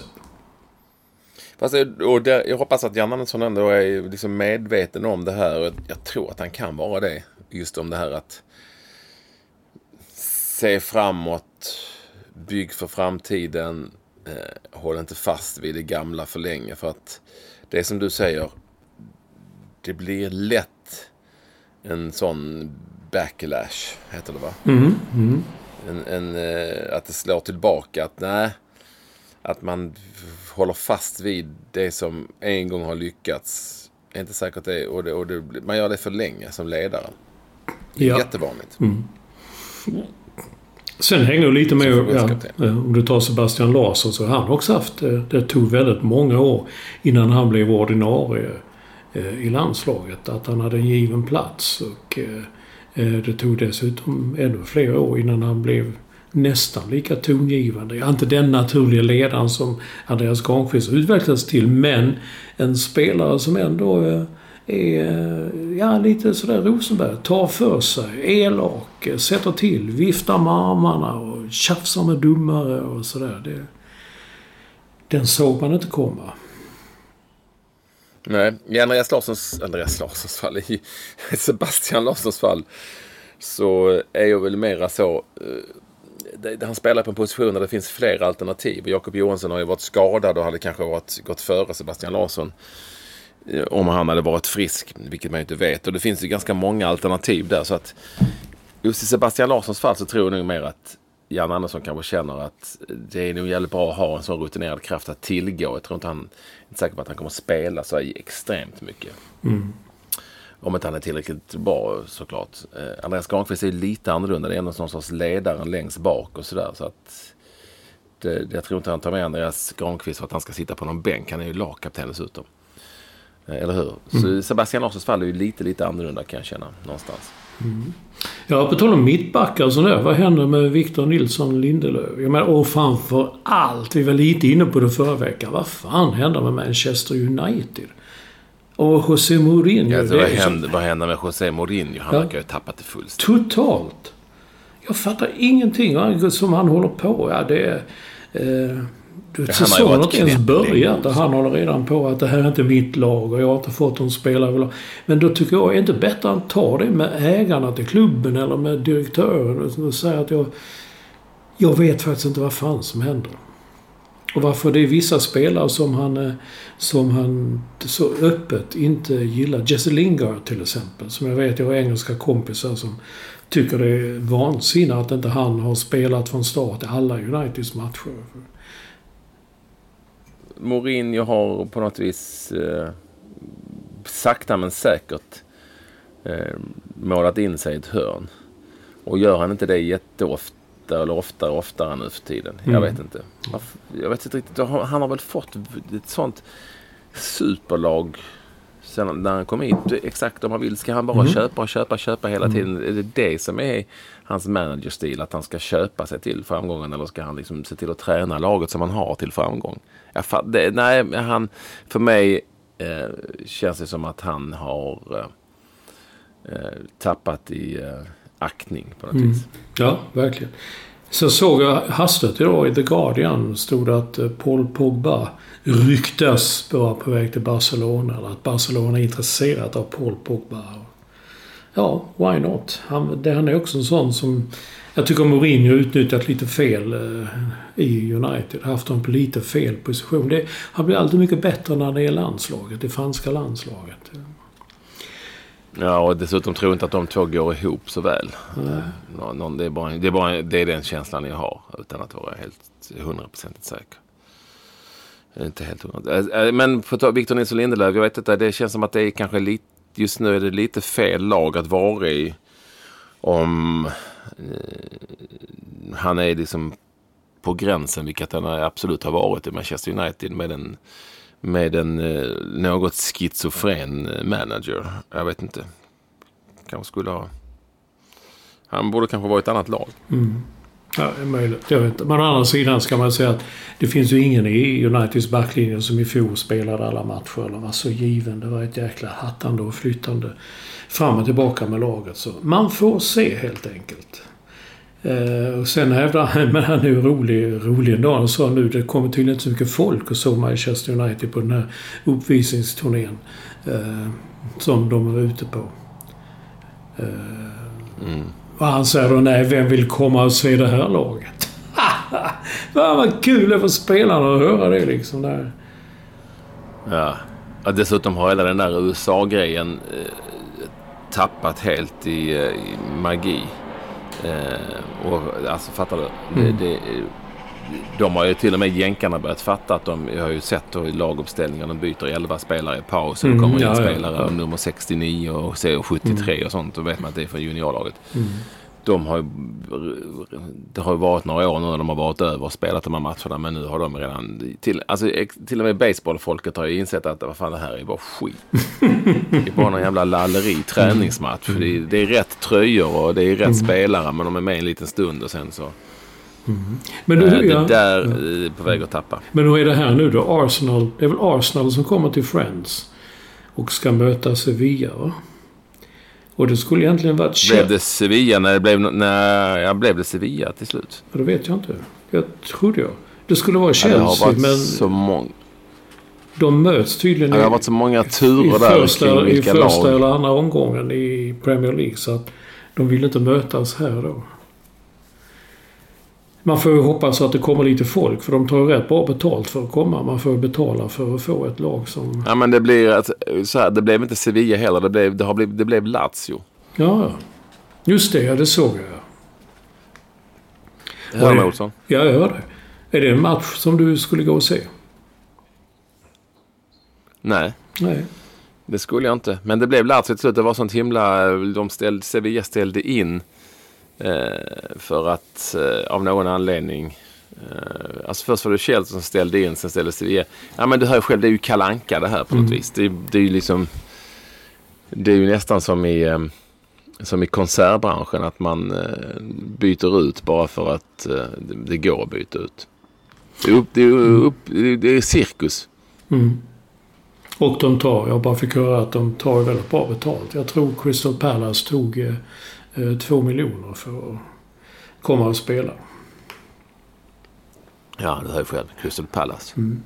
Fast, och där, jag hoppas att Jan Andersson ändå är liksom medveten om det här. Jag tror att han kan vara det. Just om det här att se framåt, bygg för framtiden, eh, håll inte fast vid det gamla för länge. För att det är som du säger, det blir lätt en sån backlash, heter det va? Mm, mm. En, en, eh, att det slår tillbaka, att nej, att man håller fast vid det som en gång har lyckats. Är inte säkert det, och det, och det, man gör det för länge som ledare. Det är ja. jättevanligt. Mm. Sen hänger det lite med, ja, om du tar Sebastian Larsson, så har han också haft, det tog väldigt många år innan han blev ordinarie i landslaget, att han hade en given plats, och det tog dessutom ännu fler år innan han blev nästan lika tongivande. Inte den naturliga ledaren som Andreas Granqvist utvecklades till, men en spelare som ändå är ja, lite sådär Rosenberg, tar för sig, elak, sätter till, viftar med armarna och tjafsar med dummare och sådär. Det, den såg man inte komma. Nej, i Andreas Larssons, Andreas Larssons fall, i Sebastian Larssons fall, så är jag väl mera så... Det, han spelar på en position där det finns fler alternativ. Jakob Johansson har ju varit skadad och hade kanske varit, gått före Sebastian Larsson om han hade varit frisk, vilket man ju inte vet. Och det finns ju ganska många alternativ där, så att just i Sebastian Larssons fall så tror jag nog mer att Jan Andersson kanske känner att det är nog jävligt bra att ha en sån rutinerad kraft att tillgå. Jag tror inte han är säker på att han kommer att spela så extremt mycket. Mm. Om inte han är tillräckligt bra, såklart. Eh, Andreas Granqvist är lite annorlunda. Det är ändå någon sorts ledaren längst bak och sådär. Så att det, jag tror inte han tar med Andreas Granqvist för att han ska sitta på någon bänk. Han är ju lagkapten dessutom. Eller hur? Så mm. Sebastian Larssons fall är ju lite, lite annorlunda kan jag känna någonstans. Mm. Ja, på tal om mittbackar och sådär. Vad händer med Victor Nilsson Lindelöf? Jag menar, och framför allt, vi var lite inne på det förra veckan. Vad fan händer med Manchester United? Och José Mourinho. Ja, vad, händer, vad händer med José Mourinho? Han ja. verkar ju ha tappat det fullständigt. Totalt. Jag fattar ingenting som han håller på. Ja, det är... Eh, säsongen har inte ens börjat och han håller redan på att det här är inte mitt lag och jag har inte fått någon spelare. Men då tycker jag är inte bättre att ta det med ägarna till klubben eller med direktören och säga att jag, jag vet faktiskt inte vad fan som händer. Och varför det är vissa spelare som han, som han så öppet inte gillar. Jesse Lingard till exempel, som jag vet jag har engelska kompisar som tycker det är vansinnigt att inte han har spelat från start i alla Uniteds matcher. Mourinho har på något vis eh, sakta men säkert eh, målat in sig i ett hörn. Och gör han inte det jätteofta eller oftare oftare nu för tiden? Mm. Jag vet inte. Jag vet inte riktigt. Han har väl fått ett sånt superlag sen när han kom hit. Exakt om han vill ska han bara mm. köpa och köpa köpa hela tiden. Mm. Är det det som är hans managerstil? Att han ska köpa sig till framgången eller ska han liksom se till att träna laget som han har till framgång? Jag fatt, det, nej, han, för mig eh, känns det som att han har eh, tappat i eh, aktning på något mm. vis. Ja, verkligen. Så såg jag hastigt idag i The Guardian stod det att Paul Pogba ryktas vara på väg till Barcelona eller att Barcelona är intresserat av Paul Pogba. Ja, why not? Han, det, han är också en sån som jag tycker Mourinho har utnyttjat lite fel eh, i United. Haft dem på lite fel position. Det, han blir alltid mycket bättre när det är landslaget, det franska landslaget. Ja, och dessutom tror jag inte att de två går ihop så väl. Nå, någon, det, är bara, det, är bara, det är den känslan jag har utan att vara helt hundraprocentigt säker. Jag är inte helt hundra. Men för att ta Victor Nilsson Lindelöf, jag vet inte, det känns som att det är kanske lite, just nu är det lite fel lag att vara i om eh, han är liksom på gränsen, vilket han absolut har varit i Manchester United med en med en eh, något schizofren manager. Jag vet inte. Kanske skulle ha... Han borde kanske vara ett annat lag. Mm. Ja, det är möjligt. Jag vet inte. Men å andra sidan ska man säga att det finns ju ingen i Uniteds backlinje som i fjol spelade alla matcher eller var så given. Det var ett jäkla hattande och flyttande fram och tillbaka med laget. Så man får se helt enkelt. Uh, och sen hävdar han, men han är ju rolig, rolig en dag och sa nu, det kommer tydligen inte så mycket folk och så Manchester United på den här uppvisningsturnén uh, som de var ute på. Uh, mm. Och han säger då, nej, vem vill komma och se det här laget? Vad kul det för spelarna att höra det liksom där. Ja, och dessutom har hela den där U S A-grejen eh, tappat helt i, eh, i magi. Eh, och alltså fattar du mm. det, det, de har ju till och med jänkarna börjat fatta att de jag har ju sett då i laguppställningar de byter elva spelare i paus och mm, kommer in ja, spelare ja, ja. nummer sextionio och sjuttiotre mm. och sånt, då vet man att det är för juniorlaget. Mm. De har ju, det har ju varit några år nu när de har varit över och spelat de här matcherna, men nu har de redan till, alltså, till och med baseballfolket har ju insett att vad fan, det här är bara skit. Det är bara någon jävla lalleri träningsmatch. Mm. Det, är, det är rätt tröjor och det är rätt mm. spelare, men de är med en liten stund och sen så mm. men du, äh, det ja. där är på väg att tappa. Men hur är det här nu då? Arsenal, det är väl Arsenal som kommer till Friends och ska möta Sevilla, va? Och det skulle egentligen varit... Blev det Sevilla när det blev... När jag blev det Sevilla till slut? Ja, det vet jag inte. Jag trodde jag. Det skulle vara Chelsea, ja, det har varit men... så många... De möts tydligen... Ja, det har varit så många turer i där första, i första lag. Eller andra omgången i Premier League. Så att de vill inte mötas här då. Man får ju hoppas att det kommer lite folk. För de tar ju rätt bra betalt för att komma. Man får betala för att få ett lag som... Ja, men det blir alltså, så här, det blev inte Sevilla heller. Det blev, det har blivit, det blev Lazio. Ja, just det. Ja, det såg jag. Hör du, Olsson? Ja, jag hör det. Är det en match som du skulle gå och se? Nej. Nej. Det skulle jag inte. Men det blev Lazio till slut. Det var sånt himla... De ställde, Sevilla ställde in... Eh, för att eh, av någon anledning Uh, alltså först var det Chelsea som ställde in, sen ställdes det igen. Ja, men du hör själv, det är ju Kalle Anka det här på något mm. vis. Det, det är ju liksom, det är ju nästan som i um, som i konsertbranschen, att man uh, byter ut bara för att uh, det, det går att byta ut. Det är, upp, det är, upp, det är cirkus. Mm. Och de tar, jag bara fick höra att de tar väldigt bra betalt. Jag tror Crystal Palace tog uh, två miljoner för att komma och spela. Ja, det har jag själv. Crystal Palace. Mm.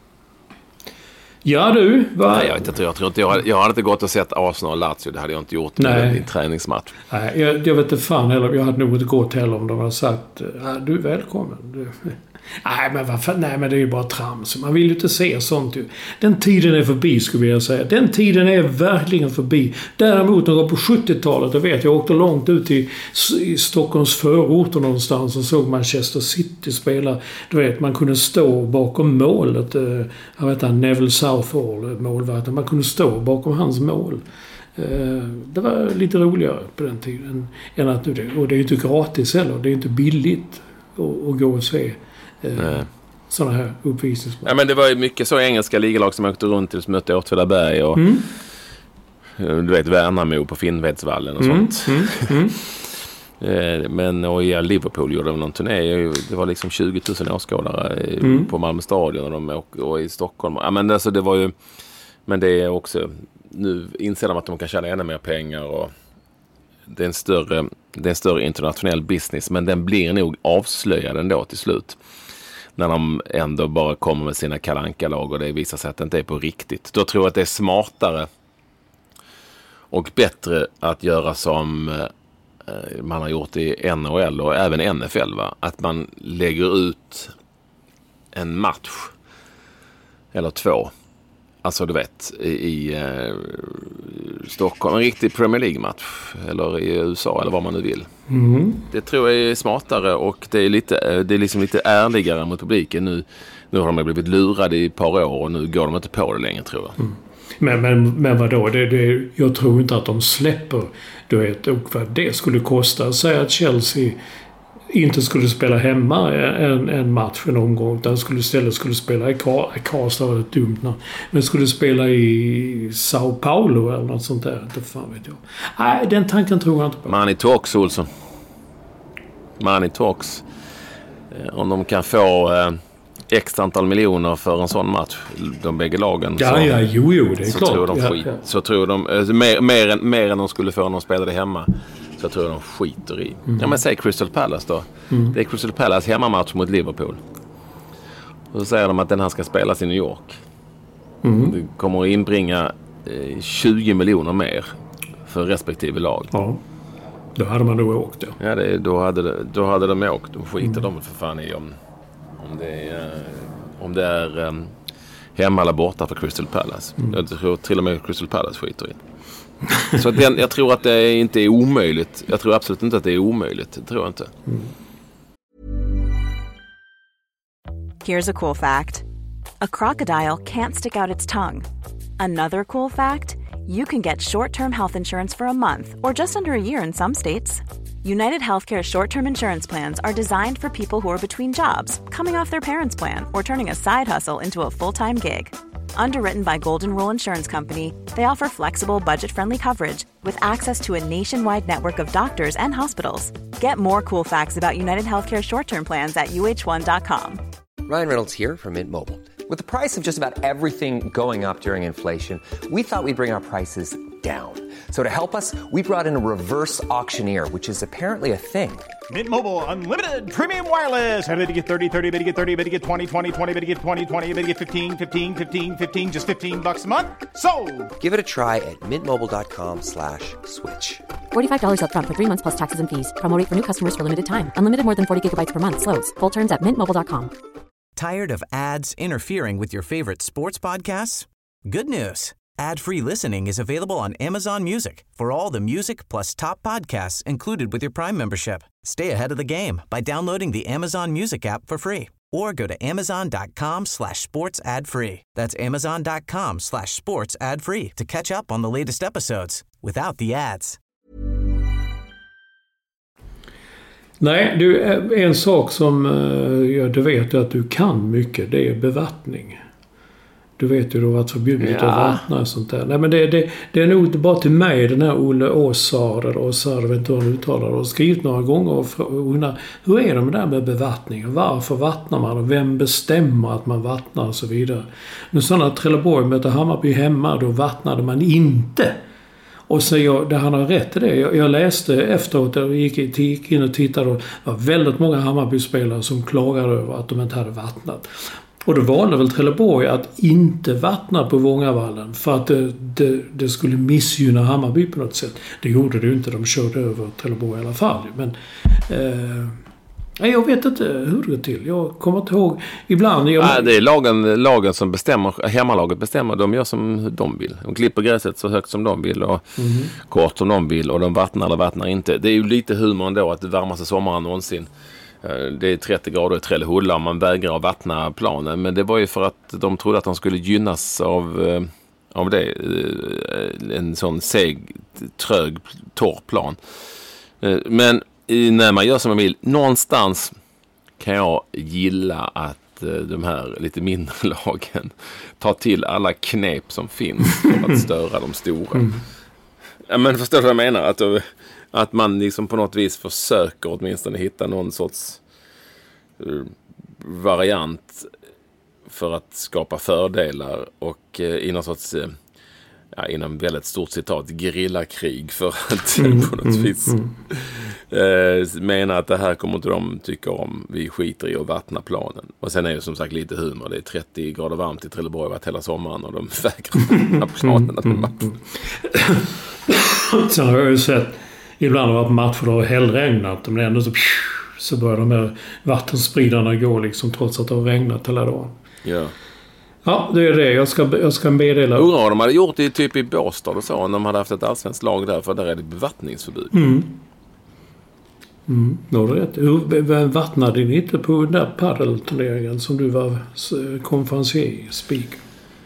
Ja du, va? Nej, jag vet inte. Jag tror inte jag hade, jag hade inte gått och sett Arsenal och Lazio. Det hade jag inte gjort i en träningsmatch. Nej, jag, jag vet inte fan heller. Jag hade nog inte gått heller om de hade sagt du är välkommen. Du. Nej, men vad fan, nej, men det är ju bara trams. Man vill ju inte se sånt. Den tiden är förbi, skulle jag säga. Den tiden är verkligen förbi. Däremot när jag var på sjuttiotalet, jag vet, jag åkte långt ut i, i Stockholms förorter någonstans och såg Manchester City spela. Du vet, man kunde stå bakom målet. Jag vet inte, Neville Southall, målvakten. Man kunde stå bakom hans mål. Det var lite roligare på den tiden än att nu det. Och det är ju inte gratis heller. Det är inte billigt att, att gå och se Nej. sådana här uppvisningsmatcher. Ja, men det var ju mycket så engelska ligalag som åkte runt till att möta Åtvidaberg och mm. du vet Värnamo på Finnvedsvallen och mm. sånt. Mm. Mm. Men och i Liverpool gjorde de någon turné. Det var liksom tjugo tusen åskådare mm. på Malmö stadion och, de åkte, och i Stockholm. Ja, men alltså det var ju, men det är också, nu inser de att de kan tjäna ännu mer pengar och det är en större, det är en större internationell business, men den blir nog avslöjad ändå till slut. När de ändå bara kommer med sina Kalle Anka-lag och det visar sig att det inte är på riktigt. Då tror jag att det är smartare och bättre att göra som man har gjort i N H L och även N F L, va? Att man lägger ut en match eller två. Alltså du vet, i, i eh, Stockholm, en riktig Premier League-match. Eller i U S A, eller vad man nu vill. Mm. Det tror jag är smartare och det är, lite, det är liksom lite ärligare mot publiken. Nu, nu har de blivit lurade i ett par år och nu går de inte på det längre, tror jag. Mm. Men, men, men vadå? Det, det, jag tror inte att de släpper, du vet, och vad det skulle kosta. Säg att Chelsea inte skulle spela hemma en, en match en omgång, utan skulle istället skulle spela i Karlstad, var det dumt namn, men skulle spela i Sao Paulo eller något sånt där, inte fan vet jag. Nej, den tanken tror jag inte på. Money talks, Olsson. Money talks. Om de kan få eh, extra antal miljoner för en sån match, de bägge lagen, ja, så, ja, jo, jo, det är så klart. tror de ja, skit. ja. Så tror de, eh, mer, mer, än, mer än de skulle få när de spelade hemma. Så tror jag de skiter i. Mm. Ja, men säg Crystal Palace då. Mm. Det är Crystal Palace hemmamatch mot Liverpool. Och så säger de att den här ska spelas i New York. Mm. Det kommer att inbringa eh, tjugo miljoner mer för respektive lag. Ja, då hade man då åkt då. Ja, det, då, hade, då hade de åkt. Då skiter mm. de för fan i om, om det är, om det är um, hemma eller borta för Crystal Palace. Mm. Jag tror till och med Crystal Palace skiter i. Så att den, jag tror att det inte är omöjligt. Jag tror absolut inte att det är omöjligt. Det tror jag inte. Mm. Here's a cool fact. A crocodile can't stick out its tongue. Another cool fact, you can get short-term health insurance for a month or just under a year in some states. United Healthcare short-term insurance plans are designed for people who are between jobs, coming off their parents' plan, or turning a side hustle into a full-time gig. Underwritten by Golden Rule Insurance Company, they offer flexible, budget-friendly coverage with access to a nationwide network of doctors and hospitals. Get more cool facts about United Healthcare short-term plans at U H one dot com. Ryan Reynolds here from Mint Mobile. With the price of just about everything going up during inflation, we thought we'd bring our prices down. So to help us, we brought in a reverse auctioneer, which is apparently a thing. Mint Mobile Unlimited Premium Wireless. How to get thirty, thirty, how to get thirty, how to get twenty, twenty, twenty, how to get twenty, twenty, how to get fifteen, fifteen, fifteen, fifteen, just fifteen bucks a month? Sold! Give it a try at mintmobile.com slash switch. forty-five dollars up front for three months plus taxes and fees. Promo rate for new customers for limited time. Unlimited more than forty gigabytes per month. Slows full terms at mint mobile dot com. Tired of ads interfering with your favorite sports podcasts? Good news. Ad-free listening is available on Amazon Music for all the music plus top podcasts included with your Prime membership. Stay ahead of the game by downloading the Amazon Music app for free or go to amazon.com slash sports ad free. That's amazon.com slash sports ad free to catch up on the latest episodes without the ads. Nej, du, en sak som ja, du vet att du kan mycket, det är bevattning. Du vet ju då att förbjudet ja. att vattna och sånt där. Nej, men det, det, det är nog inte bara till mig, den här Olle Åsar eller Åsar, jag vet inte hur han uttalar det, och skrivit några gånger och undrar, hur är det med det där med bevattning? Varför vattnar man? Och vem bestämmer att man vattnar och så vidare? Men sådana Trelleborg möter Hammarby hemma, då vattnade man inte. Och så jag, det han har rätt i det. Jag, jag läste efteråt, jag gick, gick in och tittade, och det var väldigt många Hammarby-spelare som klagade över att de inte hade vattnat. Och då valde väl Trelleborg att inte vattna på Vångavallen för att det, det, det skulle missgynna Hammarby på något sätt. Det gjorde det ju inte, de körde över Trelleborg i alla fall. Men eh, jag vet inte hur det går till. Jag kommer inte ihåg. Ibland... Jag... Nej, det är lagen, lagen som bestämmer, hemmalaget bestämmer. De gör som de vill. De klipper gräset så högt som de vill och mm. kort som de vill. Och de vattnar eller vattnar inte. Det är ju lite humor ändå att det varmaste sommaren någonsin. Det är trettio grader i Trellehulla och man vägrar att vattna planen. Men det var ju för att de trodde att de skulle gynnas av, av det. En sån seg, trög, torr plan. Men när man gör som man vill, någonstans kan jag gilla att de här lite mindre lagen tar till alla knep som finns för att störa de stora. Mm. Ja, men förstår du vad jag menar? Att Att man liksom på något vis försöker åtminstone hitta någon sorts variant för att skapa fördelar och i någon sorts, ja, inom väldigt stort citat, gerillakrig för att mm, på något mm, vis mm. eh, mena att det här kommer inte de tycka om. Vi skiter i att vattna planen. Och sen är det som sagt lite humor. Det är trettio grader varmt i Trelleborg varit hela sommaren och de vägrar vattna planen. Mm, mm, mm. Sen har jag ju sett ibland har det varit matcher och hällregnat, men ändå så, så börjar de här vattenspridarna gå liksom, trots att det har regnat hela dagen. Ja. Ja, det är det. Jag ska, jag ska meddela. Undrar vad de hade gjort det typ i Båstad och så, om de hade haft ett allsvenskt lag där, för där är det bevattningsförbud. Mm. Mm, då är det rätt. Hur vattnade ni inte på den där paddelturneringen som du var konferencier, speaker?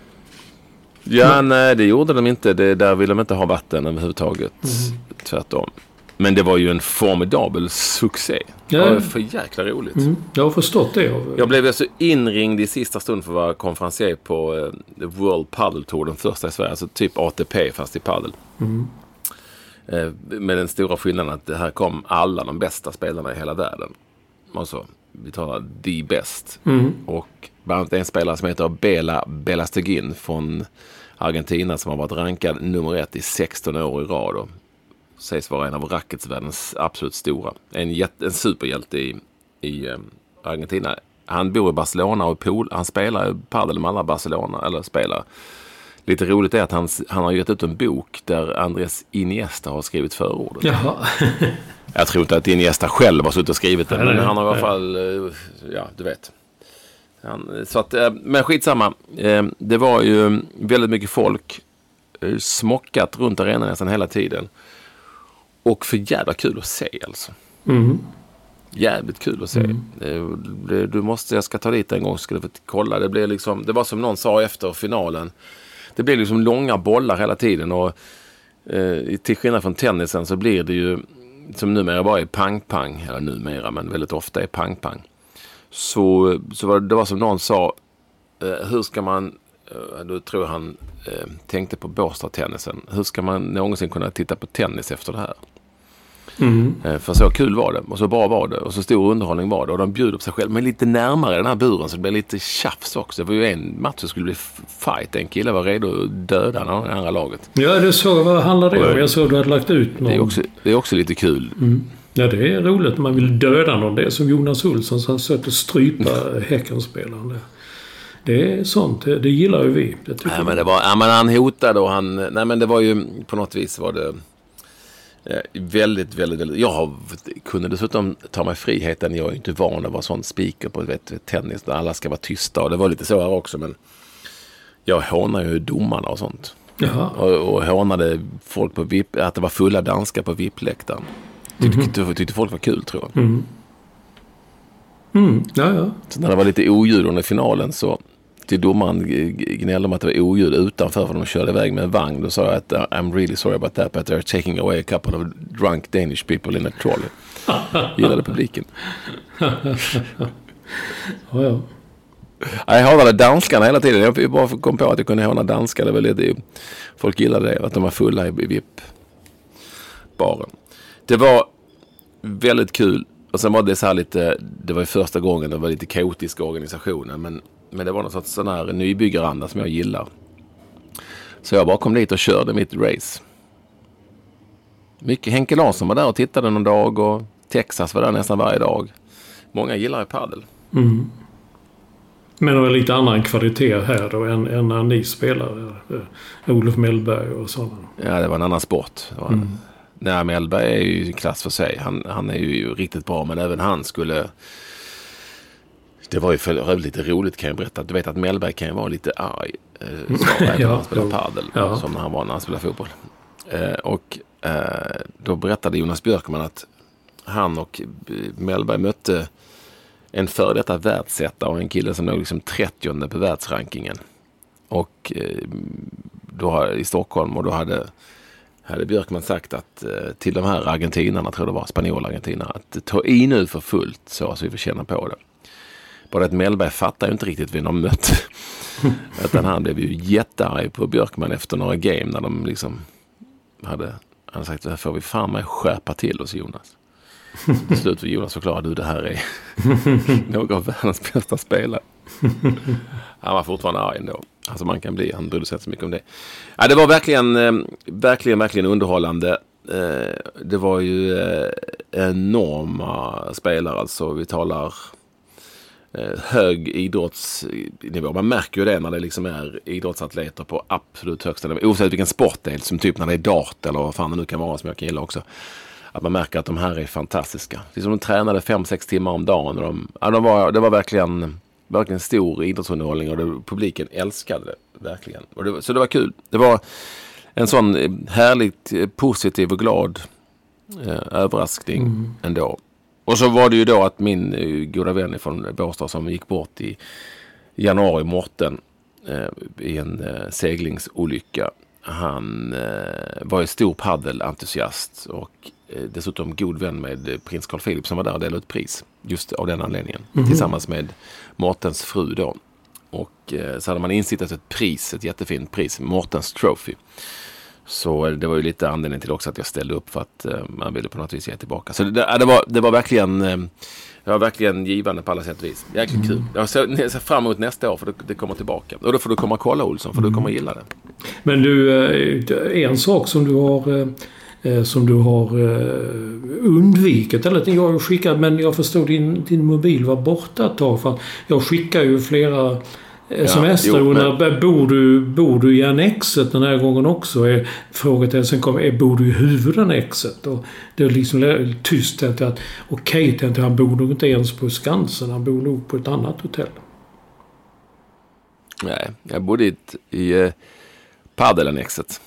Ja, nej, det gjorde de inte. Det, där ville de inte ha vatten överhuvudtaget. Mm. Tvärtom. Men det var ju en formidabel succé. Ja. Det var för jäkla roligt. Mm. Jag har förstått det. Jag blev alltså inringd i sista stund för att vara konferencier på uh, World Paddle Tour, den första i Sverige. Alltså typ A T P fast i paddel. Mm. Uh, med den stora skillnaden att det här kom alla de bästa spelarna i hela världen. Alltså, vi talar de bäst. Mm. Och bland annat en spelare som heter Bela Belastegin från Argentina som har varit rankad nummer ett i sexton år i rad och sägs vara en av racketsvärldens absolut stora. En, jätte, en superhjälte i, i um, Argentina. Han bor i Barcelona och pool, han spelar paddel med alla Barcelona, eller spelar. Lite roligt är att han, han har gett ut en bok där Andrés Iniesta har skrivit förordet. Jaha. Jag tror inte att Iniesta själv har suttit och skrivit det, men han har i alla fall, ja, du vet. Han, så att, men skitsamma. Det var ju väldigt mycket folk smockat runt arenan nästan hela tiden. Och för jävla kul att se alltså. Mm. Jävligt kul att se. Mm. Det, du måste, jag ska ta dit en gång så ska du få kolla. Det, blev liksom, det var som någon sa efter finalen. Det blir liksom långa bollar hela tiden och eh, till skillnad från tennisen så blir det ju som numera bara är pang-pang, eller numera men väldigt ofta är pang-pang. Så, så var det, det var som någon sa, eh, hur ska man, eh, då tror jag han eh, tänkte på Båstad-tennisen, hur ska man någonsin kunna titta på tennis efter det här? Mm. För så kul var det och så bra var det och så stor underhållning var det och de bjöd upp sig själv men lite närmare den här buren så det blev lite tjafs också. Det var ju en match som skulle bli fight. En kille var redo att döda det andra laget. Ja, det så. Vad handlar det om? Jag såg att du hade lagt ut någon. Det är också, det är också lite kul. Mm. Ja, det är roligt när man vill döda någon. Det är som Jonas Olsson som sökte strypa Häckenspelaren. Det är sånt. Det, det gillar ju vi. Det nej, men det var, ja, men han hotade och han... Nej, men det var ju på något vis var det... Väldigt, väldigt, väldigt. Jag har, kunde dessutom ta mig friheten. Jag är inte van att vara sån speaker på vet, tennis där alla ska vara tysta. Och det var lite så här också. Men jag hånar ju domarna och sånt. Jaha. Och, och hånade folk på V I P. Att det var fulla danskar på V I P-läktaren. Tyckte, mm-hmm. tyckte, tyckte folk var kul, tror jag. Mm. Mm. Ja, ja. Så när det var lite oljud under finalen så till domaren gnällde om att det var oljud utanför för de körde iväg med en vagn. Då sa jag att I'm really sorry about that but they're taking away a couple of drunk Danish people in a trolley. Gillade publiken. Ja, ja. Jag hånade danskarna hela tiden. Jag bara kom på att jag kunde håna danskar. Det var lite, folk gillade det, att de var fulla i V I P-baren. Det var väldigt kul. Och sen var det så här lite, det var ju första gången, det var lite kaotisk organisationen. Men, men det var någon sorts sån här nybyggaranda som jag gillar. Så jag bara kom dit och körde mitt race. Mycket. Henke Larsson var där och tittade någon dag, och Texas var där nästan varje dag. Många gillar ju paddel. Mm. Men det var lite annan kvalitet här då än, än när ni spelade. Olof Mellberg och sådana. Ja, det var en annan sport. Det var en, mm. Nej, Mellberg är ju klass för sig. Han, han är ju riktigt bra, men även han skulle... Det var ju för, lite roligt, kan jag berätta. Du vet att Mellberg kan ju vara lite arg. Eh, så när ja, han spelar paddel, ja. Som när han var när han spelade fotboll. Eh, och eh, då berättade Jonas Björkman att han och Mellberg mötte en före detta världsättare och en kille som låg liksom trettionde på världsrankingen. Och eh, då i Stockholm, och då hade, hade Björkman sagt att eh, till de här argentinarna, tror det var spanjol-argentinarna, att ta i nu för fullt så, så vi får känna på det. Bara att Mellberg fattar ju inte riktigt vem de mötte. Utan han blev ju jättearg på Björkman efter några game när de liksom hade, hade sagt att här får vi fan mig skärpa till oss, Jonas. Så till slut var Jonas förklarade, du, det här är några av världens bästa spelare. Han var fortfarande arg ändå. Alltså man kan bli, han brydde sig inte så mycket om det. Ja, det var verkligen, verkligen, verkligen underhållande. Det var ju enorma spelare, alltså vi talar hög idrottsnivå. Man märker ju det när det liksom är idrottsatleter på absolut högsta nivå. Oavsett vilken sport det är, som typ när det är dart eller vad fan det nu kan vara, som jag kan gilla också. Att man märker att de här är fantastiska. Det är som de tränade fem sex timmar om dagen. Och de, ja, de var, det var verkligen, verkligen stor idrottsunderhållning, och det, publiken älskade det verkligen. Och det, så det var kul. Det var en sån härligt positiv och glad eh, överraskning mm. ändå. Och så var det ju då att min uh, goda vän från Båstad som gick bort i januari, Morten, uh, i en uh, seglingsolycka. Han uh, var ju stor paddelentusiast och uh, dessutom god vän med uh, prins Carl Philip som var där och delade ut pris. Just av den anledningen. Mm-hmm. Tillsammans med Mortens fru då. Och uh, så hade man insittat ett pris, ett jättefint pris, Mortens Trophy. Så det var ju lite anledning till också att jag ställde upp, för att uh, man ville på något vis ge tillbaka. Så det, det, var, det var verkligen uh, det var verkligen givande på alla sätt och vis. Jäkligt mm. kul. Jag ser, jag ser fram emot nästa år, för det, det kommer tillbaka. Och då får du komma och kolla, Olsson, för mm. du kommer gilla det. Men du, en sak som du har eh, som du har eh, undvikit, eller jag har skickat, men jag förstår din, din mobil var borta ett tag, för att jag skickar ju flera semester, ja, och men... bor, du, bor du i annexet den här gången också? Är frågan sen kommer, är, bor du i huvudannexet? Och det är liksom tyst till att, okej, till att han bor nog inte ens på Skansen, han bor nog på ett annat hotell. Nej, jag bodde i, i uh, paddelannexet.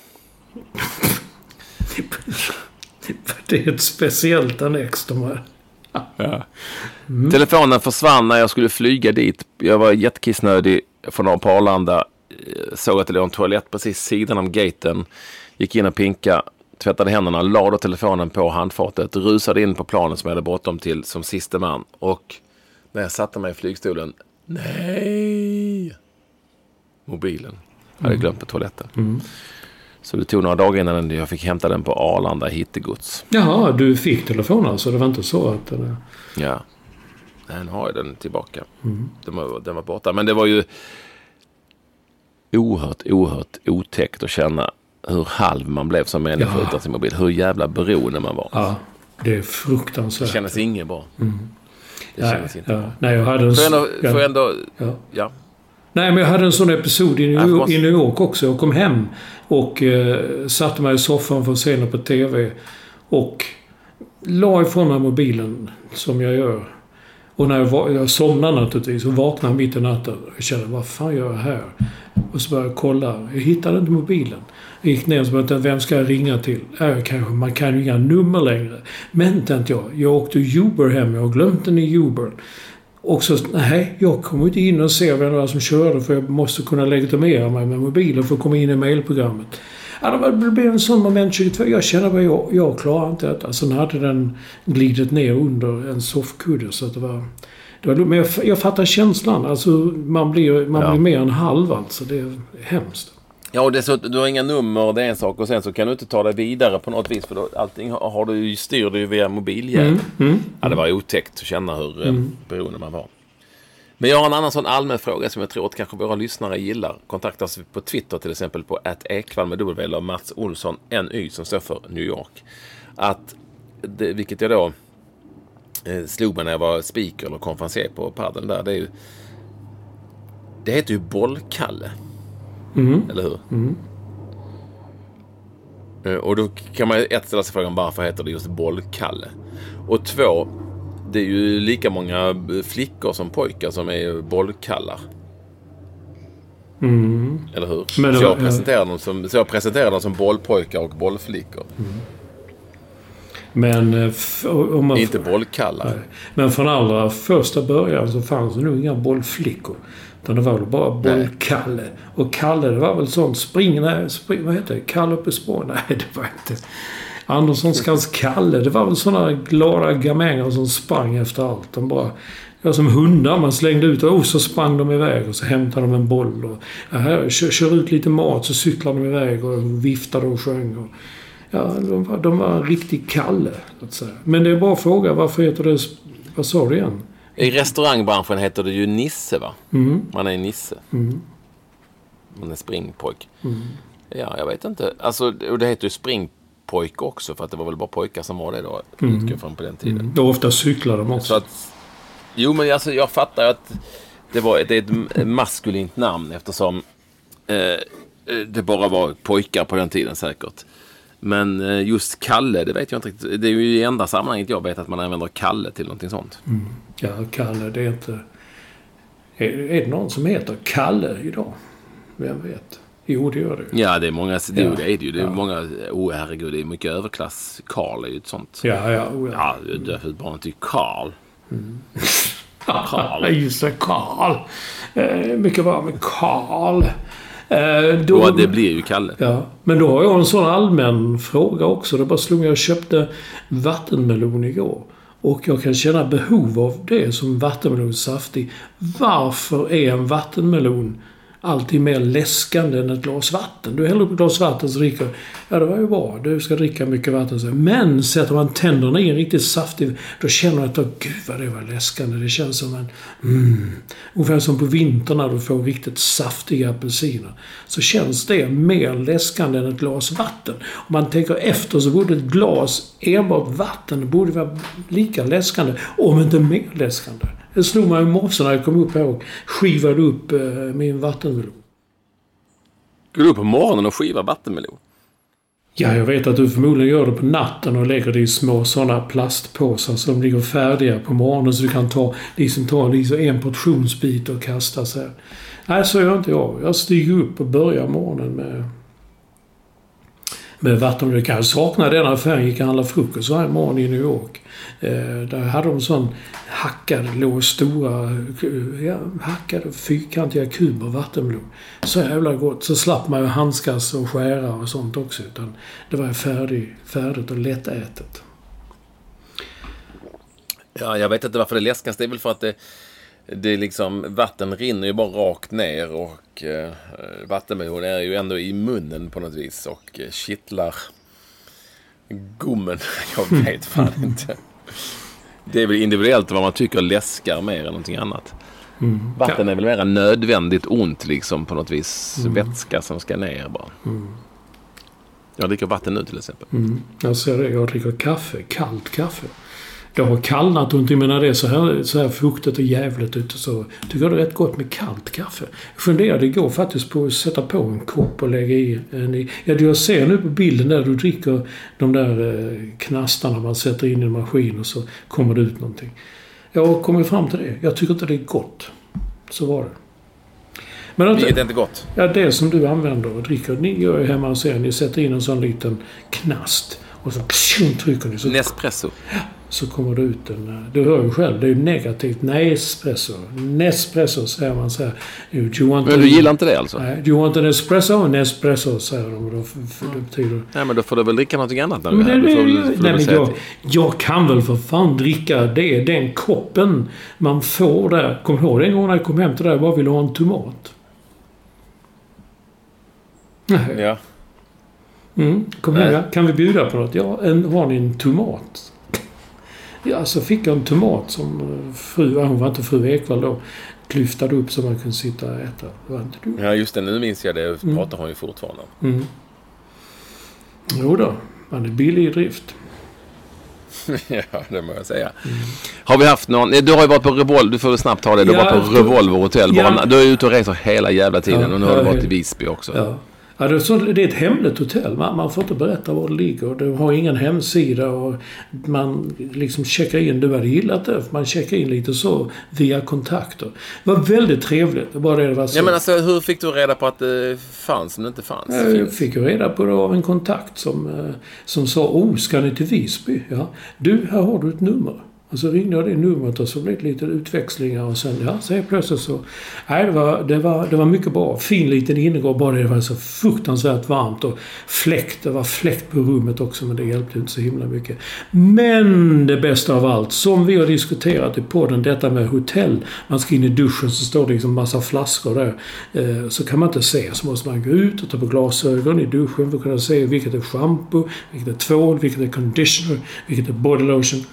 Det är ett speciellt annex de här. Ja. Mm. Telefonen försvann när jag skulle flyga dit. Jag var jättekissnödig från på Arlanda. Såg att det låg en toalett precis sidan om gaten. Gick in och pinka, tvättade händerna, lade telefonen på handfatet, rusade in på planen som jag hade bråttom till som sista man. Och när jag satte mig i flygstolen, nej, mobilen hade glömt på toaletten. Mm. Så det tog några dagar innan jag fick hämta den på Arlanda hittegods. Jaha, du fick telefonen, så det var inte så att... Det... Ja, den har jag den tillbaka. Mm. Den, var, den var borta. Men det var ju oerhört, oerhört otäckt att känna hur halv man blev som människa ja. utan sin mobil. Hur jävla beroende man var. Ja, det är fruktansvärt. Det kändes inget bra. Mm. Det Nej, kändes inte ja. bra. Nej, jag hade en... Får jag ändå... Ja. Får jag ändå ja. ja. Nej, men jag hade en sån episod i New, måste... i New York också. Jag kom hem och eh, satte mig i soffan för att se på tv och la ifrån mig mobilen som jag gör. Och när jag, var, jag somnade naturligtvis och vaknade mitt i natten och kände, vad fan gör jag här? Och så började jag kolla. Jag hittade inte mobilen. Jag gick ner och så började, vem ska jag ringa till? Äh, kanske, man kan ju inga nummer längre. Men tänkte jag, jag åkte Uber hem. Jag har glömt den i Uber. Och så, nej, jag kommer inte in och se vem det var som körde, för jag måste kunna legitimera mig med mobilen för att komma in i mailprogrammet. Ja, det blev en sån moment tjugotvå. Jag kände bara, jag, jag klarar inte detta. Sen hade den glidit ner under en soffkudde. Så att det var... Det var men jag, jag fattar känslan. Alltså, man blir, man ja. blir mer än halv. Alltså. Det är hemskt. Ja, och det är så, du har inga nummer, det är en sak. Och sen så kan du inte ta det vidare på något vis. För då, allting har, har du styr du via mobilhjälp. Mm, mm, ja, det var otäckt att känna hur mm. beroende man var. Men jag har en annan sån allmän fråga som jag tror att kanske våra lyssnare gillar. Kontakta oss på Twitter till exempel på at ekvall med w eller Mats Olsson N Y som står för New York. Att, det, vilket jag då eh, slog mig när jag var speaker eller konferencier på padden där. Det är ju, det heter ju bollkalle. Mm. Eller hur? Mm. Eh, och då kan man ett ställa sig frågan varför heter det just bollkalle. Och två, det är ju lika många flickor som pojkar som är bollkallar. Mm. Eller hur? Men så, jag presenterar dem som, så jag presenterar dem som bollpojkar och bollflickor. Mm. Men f- om man inte bollkallar. Nej. Men från allra första början så fanns det nog inga bollflickor. Utan det var väl bara bollkalle. Nej. Och Kalle, det var väl sånt spring, nej, spring vad heter det? Kalle uppe i spår? Nej, det var inte... Anderssonskans Kalle, det var väl sådana glada gamänger som sprang efter allt. De bara, det var som hundar, man slängde ut och så sprang de iväg och så hämtade de en boll och ja, här, kör, kör ut lite mat så cyklar de iväg och viftade och sjöng. Och, ja, de var, de var en riktig Kalle, att säga. Men det är bara att fråga, varför heter det, vad sa du igen? I restaurangbranschen heter det ju Nisse, va? Mm. Man är Nisse. Mm. Man är springpojk. Mm. Ja, jag vet inte. Alltså, och det heter ju springpojk också, för att det var väl bara pojkar som var det då, mm. utgår från på den tiden. Mm. Och ofta cyklar de också. Så att, jo, men alltså, jag fattar att det, var, det är ett maskulint namn eftersom eh, det bara var pojkar på den tiden säkert. Men eh, just Kalle, det vet jag inte riktigt. Det är ju i enda sammanhanget jag vet att man använder Kalle till någonting sånt. Mm. Ja, Kalle, det är inte... Är, är det någon som heter Kalle idag? Vem vet? Jo, det gör det. Ja, det är många, det, ja. det är det ju. Det är ja. många, oh herregud, det är mycket överklass. Karl är ju ett sånt. Ja, ja. Oh, ja, ja därför är barnet till Karl. Mm. Karl. Just det, Karl. Eh, mycket bra med Karl. Eh, då, ja, det blir ju Kalle. Ja, men då har jag en sån allmän fråga också. Det bara slog mig, jag köpte vattenmelon igår. Och jag kan känna behov av det som vattenmelonsaftig. Varför är en vattenmelon alltid mer läskande än ett glas vatten? Du häller upp ett glas vatten så dricker, ja det var ju bra, du ska dricka mycket vatten. Men sätter man tänderna i en riktigt saftig, då känner man att, oh, gud vad det var läskande. Det känns som en, mm, ungefär som på vintern när du får riktigt saftiga apelsiner. Så känns det mer läskande än ett glas vatten. Om man tänker efter så borde ett glas enbart vatten borde vara lika läskande, om inte mer läskande. Det slog mig i morse när jag kom upp här och skivade upp eh, min vattenmelon. Går du upp på morgonen och skivar vattenmelon? Ja, jag vet att du förmodligen gör det på natten och lägger det i små sådana plastpåsar som ligger färdiga på morgonen så du kan ta, liksom, ta liksom en portionsbit och kasta så här. Nej, så gör inte jag. Jag stiger upp och börjar morgonen med, med vatten. Du kan sakna den affären, gick och handla frukost varje morgon i New York. Eh, där hade de sån hackade, låg stora, ja, hackade fyrkantiga kuber vattenmelon. Så jävla gott. Så slapp man ju handskas och skära och sånt också. Utan det var färdig, färdigt och lättätet. Ja, jag vet inte varför det läskas. Det är väl för att det, det liksom, vatten rinner ju bara rakt ner och eh, vattenmelon är ju ändå i munnen på något vis och eh, kittlar gommen. Jag vet fan inte. Det är väl individuellt vad man tycker läskar mer än någonting annat. Mm. Vatten är väl mer nödvändigt ont liksom på något vis. Mm. Vätska som ska ner bara. Mm. Jag dricker vatten nu till exempel. Mm. Jag ser det. Jag dricker kaffe. Kallt kaffe. Det har kallnat och inte menar det så här, så här fuktigt och jävligt ute så tycker jag det är rätt gott med kallt kaffe. Jag funderade igår faktiskt på att sätta på en kopp och lägga i en i. Ja, jag ser nu på bilden där du dricker de där eh, knastarna man sätter in i en maskin och så kommer det ut någonting. Jag har kommit fram till det. Jag tycker inte det är gott. Så var det. Men att, det är inte gott. Ja, det som du använder och dricker. Ni gör ju hemma och ser, ni sätter in en sån liten knast och så trycker ni. Så, Nespresso. Ja. så kommer det ut en... Du hör ju själv, det är ju negativt. Nespresso. Nespresso säger man så här. Do you want men du gillar inte det alltså? Nej, do you want an espresso? Nespresso säger de. Och då, för det betyder... Nej, men då får du väl dricka något annat. När men det, du det, får, det, får nej, men jag, till. jag kan väl för fan dricka det. Den koppen man får där. Kom ihåg en gång när jag kom hem till det, bara ville ha en tomat. Nej. Ja. Mm, kom Nej. här, kan vi bjuda på något? Ja, en, har ni en tomat? Ja, så fick jag en tomat som fru, hon var inte fru Ekvall då, klyftade upp så man kunde sitta och äta. Det var inte du. Ja, just det. Nu minns jag det. Mm. Pratar hon ju fortfarande. Mm. Jo då, man är billig i drift. Ja, det må jag säga. Mm. Har vi haft någon... Du har ju varit på Revolver, du får snabbt ta det. Du ja, har varit på Revolver Hotel. Ja. Du är ute och reser hela jävla tiden. Ja, och nu har ja, du varit ja. i Visby också. Ja. Ja, det, är så, det är ett hemligt hotell. Man, man får inte berätta var det ligger. Det har ingen hemsida och man liksom checkar in. Du hade gillat det. Man checkar in lite så via kontakter. Det var väldigt trevligt. Det bara det var så. Ja, men alltså, hur fick du reda på att det fanns som det inte fanns? Jag finns. fick ju reda på det av en kontakt som, som sa, oh, ska ni till Visby? Ja. Du, här har du ett nummer. Och så ringde jag det numret och så blev det lite utväxlingar och sen, ja, så plötsligt så... Nej, det var, det var, det var mycket bra. Fin liten innergård, bara det var så fruktansvärt varmt och fläkt, det var fläkt på rummet också, men det hjälpte inte så himla mycket. Men det bästa av allt, som vi har diskuterat i podden, detta med hotell. Man ska in i duschen så står det liksom massa flaskor där. Eh, så kan man inte se, så måste man gå ut och ta på glasögon i duschen för att kunna se vilket är shampoo, vilket är tvål, vilket är conditioner, vilket är body lotion.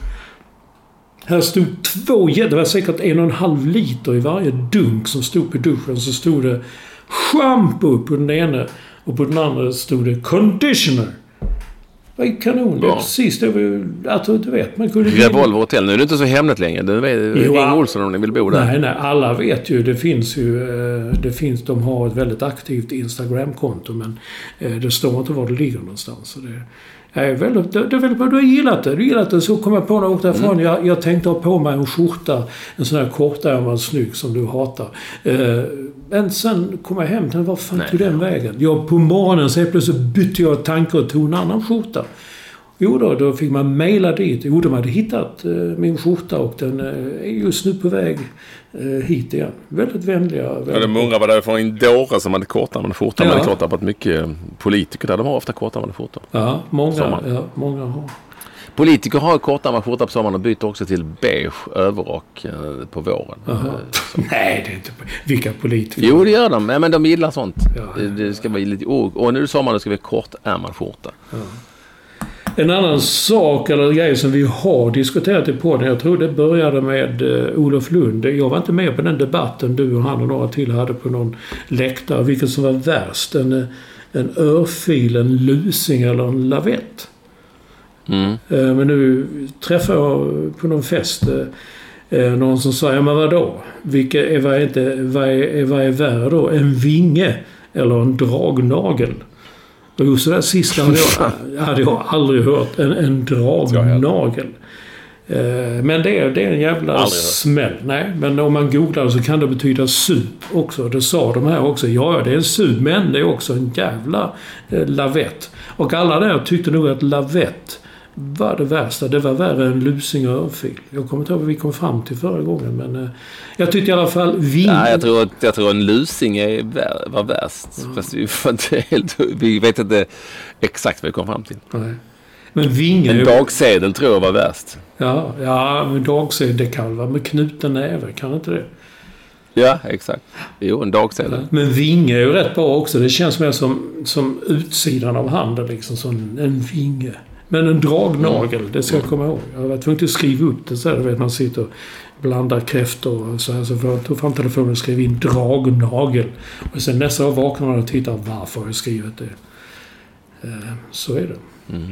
Här stod två, det var säkert en och en halv liter i varje dunk som stod på duschen. Så stod det shampoo på den ena och på den andra stod det conditioner. Det var kanon. Det är precis det vi, alltså, du vet. Man kunde Revolver Hotel, nu är det inte så hemligt längre. Du vet, jo, Ring Olsson om ni vill bo där. Nej, nej, alla vet ju. Det finns ju, det finns, de har ett väldigt aktivt Instagram-konto men det står inte var det ligger någonstans. Så det är väldigt, det, det är väldigt bra. Du har gillat det. Du har gillat det. Så kom jag på när jag åkte därifrån. Mm. Jag, jag tänkte ha på mig en skjorta. En sån här kortärmad snygg som du hatar. Eh, men sen kom jag hem till vad fan tog den vägen? Jag, på morgonen så plötsligt bytte jag tankar och tog en annan skjorta. Jo då, då fick man mejla dit. Jo, de hade hittat eh, min skjorta och den eh, är just nu på väg eh, hit igen. Väldigt vänliga. Väldigt... Ja, de många var därifrån en dåre som hade kortärmade skjortor. Ja. Man är klart att mycket politiker där, de har ofta kortärmade skjortor. Ja, många, ja, många har. Politiker har kortärmade skjortor på sommaren och byter också till beige överrock eh, på våren. Eh, Nej, det är inte... Vilka politiker? Jo, det gör de. Men de gillar sånt. Ja, det, det ska vara lite... Och, och nu är det sommar, då ska vi ha kortärmad skjorta. Ja. En annan sak eller grej som vi har diskuterat i podden, jag tror det började med uh, Olof Lund. Jag var inte med på den debatten du och han och några till hade på någon läktare. Vilket som var värst, en, en örfil, en lusing eller en lavett. Mm. Uh, men nu träffade jag på någon fest uh, någon som sa, ja men vadå? Vilka är, vad, är inte, vad, är, vad är värre då? En vinge eller en dragnagel? Och just det där sista hade jag, hade jag aldrig hört. En, en dragnagel. Eh, men det är, det är en jävla smäll. Nej, men om man googlar så kan det betyda sup också. Det sa de här också. Ja, det är en sup, men det är också en jävla eh, lavett. Och alla där tyckte nog att lavett var det värsta. Det var värre än lusing och örfil. Jag kommer inte ihåg vad vi kom fram till förra gången. Men eh, jag tyckte i alla fall... Ving... Ja, jag, tror att, jag tror en lusing är, var värst. Mm. Fast vi, inte helt, vi vet inte exakt vad vi kom fram till. Nej. Men vinge... En dagsedel tror jag var värst. Ja, ja men dagsedel det kan vara med knuten näve. Kan inte det? Ja, exakt. Jo, en dagsedel. Ja, men vinge är ju rätt bra också. Det känns mer som, som utsidan av handen. Liksom, som en vinge. Men en dragnagel, det ska jag komma ihåg. Jag var tvungen att skriva upp det så här. Vet, man sitter och blandar kräftor och så här. Så jag tog fram telefonen och skrev in dragnagel. Och sen nästa år vaknar man och tittar varför jag skrivit det. Så är det. Mm.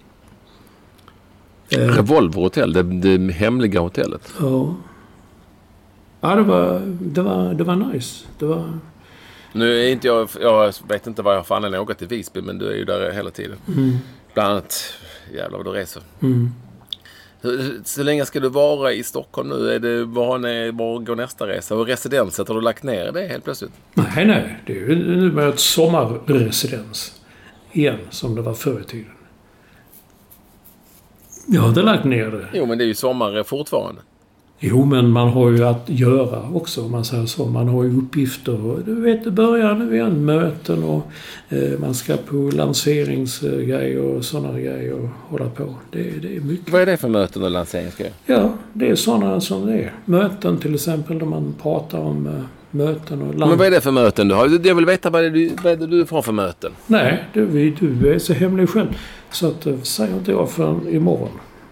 Eh, Revolver Hotel, det, det hemliga hotellet. Ja. Ja, det var, det var, det var nice. Det var... Nu är inte jag, jag vet inte vad jag får anledning att åka till Visby, men du är ju där hela tiden. Mm. Bland annat, jävlar vad du reser. Mm. Så, så länge ska du vara i Stockholm nu? Är det, var, är, var går nästa resa? Och residenset, har du lagt ner det helt plötsligt? Nej, nej. Det är ju nu med ett sommarresidens. Igen, som det var förr i tiden. Jag har inte lagt ner det. Jo, men det är ju sommar fortfarande. Jo, men man har ju att göra också, om man säger så. Man har ju uppgifter och du vet, det börjar nu igen möten och eh, man ska på lanseringsgrejer och sådana grejer och hålla på. Det, det är mycket. Vad är det för möten och lanseringsgrejer? Ja, det är sådana som det är. Möten till exempel, där man pratar om eh, möten och land. Men vad är det för möten du har? Jag vill veta vad är det du, vad är det du får för möten. Nej, du, du är så hemlig själv. Så att det säger inte jag förrän imorgon.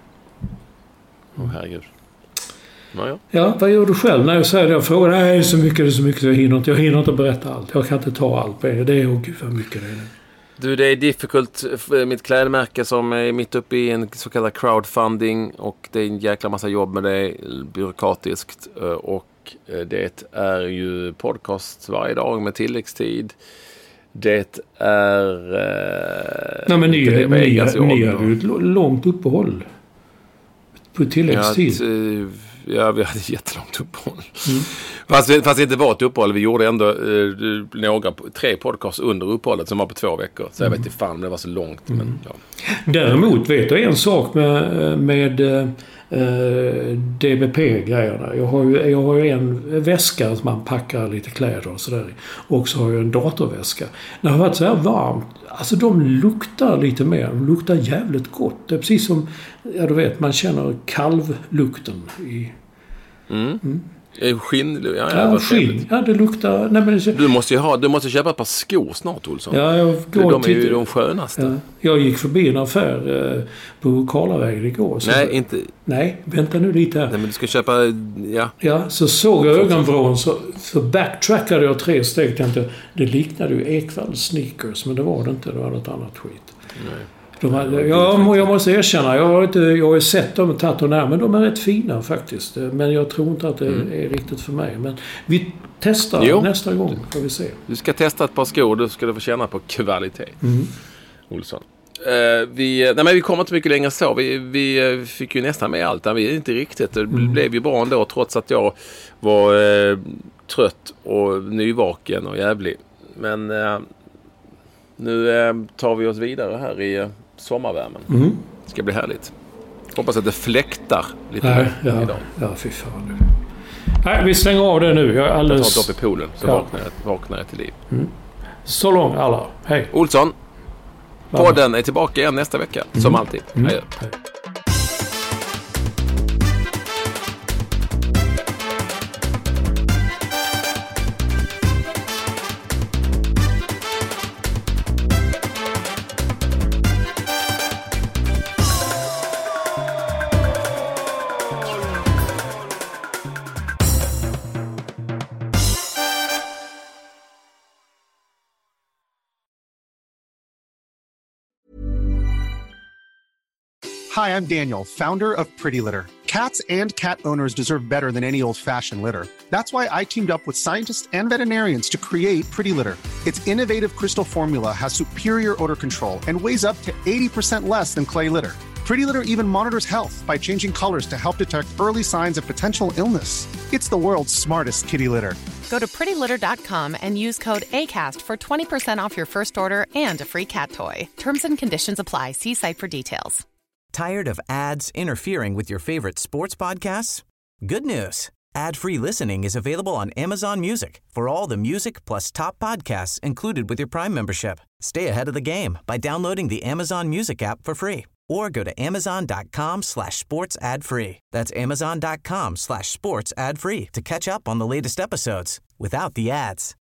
Åh, oh, herregud. Ja, ja, vad gör du själv? När jag säger det, jag frågar, nej, det är så mycket, det är så mycket, jag hinner inte, jag hinner inte berätta allt. Jag kan inte ta allt på det. Det är, åh gud vad mycket det är. Du, det är difficult, mitt klädmärke som är mitt uppe i en så kallad crowdfunding och det är en jäkla massa jobb med det, byråkratiskt, och det är ju podcast varje dag med tilläggstid. Det är... Eh, nej, men ni, ni, ni, ni har ju ett långt uppehåll på tilläggstid. Ja, t- Ja, vi hade jättelångt uppehåll. Mm. Fast, fast det inte var ett uppehåll. Vi gjorde ändå eh, några, tre podcasts under uppehållet som var på två veckor. Så jag vet inte fan, det var så långt. Mm. Men, ja. Däremot vet jag en sak med, med eh, D B P-grejerna. Jag har, ju, jag har ju en väska som man packar lite kläder och sådär. Och så har jag en datorväska. När det har varit så här varmt, alltså de luktar lite mer. De luktar jävligt gott. Det är precis som, ja du vet, man känner kalvlukten i... Mm. Mm. Skinn, ja, ja, ja skinn. Ja, det luktar... Nej, men det... Du måste ju ha, du måste köpa ett par skor snart, Olsson. Ja, jag går de är till... ju de skönaste. Ja. Jag gick förbi en affär eh, på Karlavägen igår. Så... Nej, inte... Nej, vänta nu lite här. Nej, men du ska köpa... Ja, ja så såg jag ögonvrån, så, så backtrackade jag tre steg. Tänkte, det liknade ju Ekvalls sneakers, men det var det inte. Det var något annat skit. Nej. De här, jag, jag måste erkänna, jag har, inte, jag har sett dem och tagit dem när, men de är rätt fina faktiskt. Men jag tror inte att det mm. är riktigt för mig. Men vi testar jo. nästa gång, får vi se. Du ska testa ett par skor, då ska du få känna på kvalitet. Mm. Olsson. Uh, vi, nej men vi kommer inte mycket längre så. Vi, vi fick ju nästan med allt. Vi är inte riktigt. Det mm. blev ju bra ändå, trots att jag var uh, trött och nyvaken och jävlig. Men uh, nu uh, tar vi oss vidare här i... Uh, sommarvärmen. Mm. Det ska bli härligt. Hoppas att det fläktar lite Nej, mer ja, idag. Ja, fy fan nu. Nej, vi stänger av det nu. Jag är alldeles... Jag tar ett upp i poolen så ja. vaknar, jag, vaknar jag till liv. Mm. Så långt alla. Hej. Olsson. Podden är tillbaka igen nästa vecka. Mm. Som alltid. Mm. Hej. Hej. Hi, I'm Daniel, founder of Pretty Litter. Cats and cat owners deserve better than any old-fashioned litter. That's why I teamed up with scientists and veterinarians to create Pretty Litter. Its innovative crystal formula has superior odor control and weighs up to eighty percent less than clay litter. Pretty Litter even monitors health by changing colors to help detect early signs of potential illness. It's the world's smartest kitty litter. Go to pretty litter dot com and use code ACAST for twenty percent off your first order and a free cat toy. Terms and conditions apply. See site for details. Tired of ads interfering with your favorite sports podcasts? Good news. Ad-free listening is available on Amazon Music for all the music plus top podcasts included with your Prime membership. Stay ahead of the game by downloading the Amazon Music app for free or go to amazon.com slash sports ad free. That's amazon.com slash sports ad free to catch up on the latest episodes without the ads.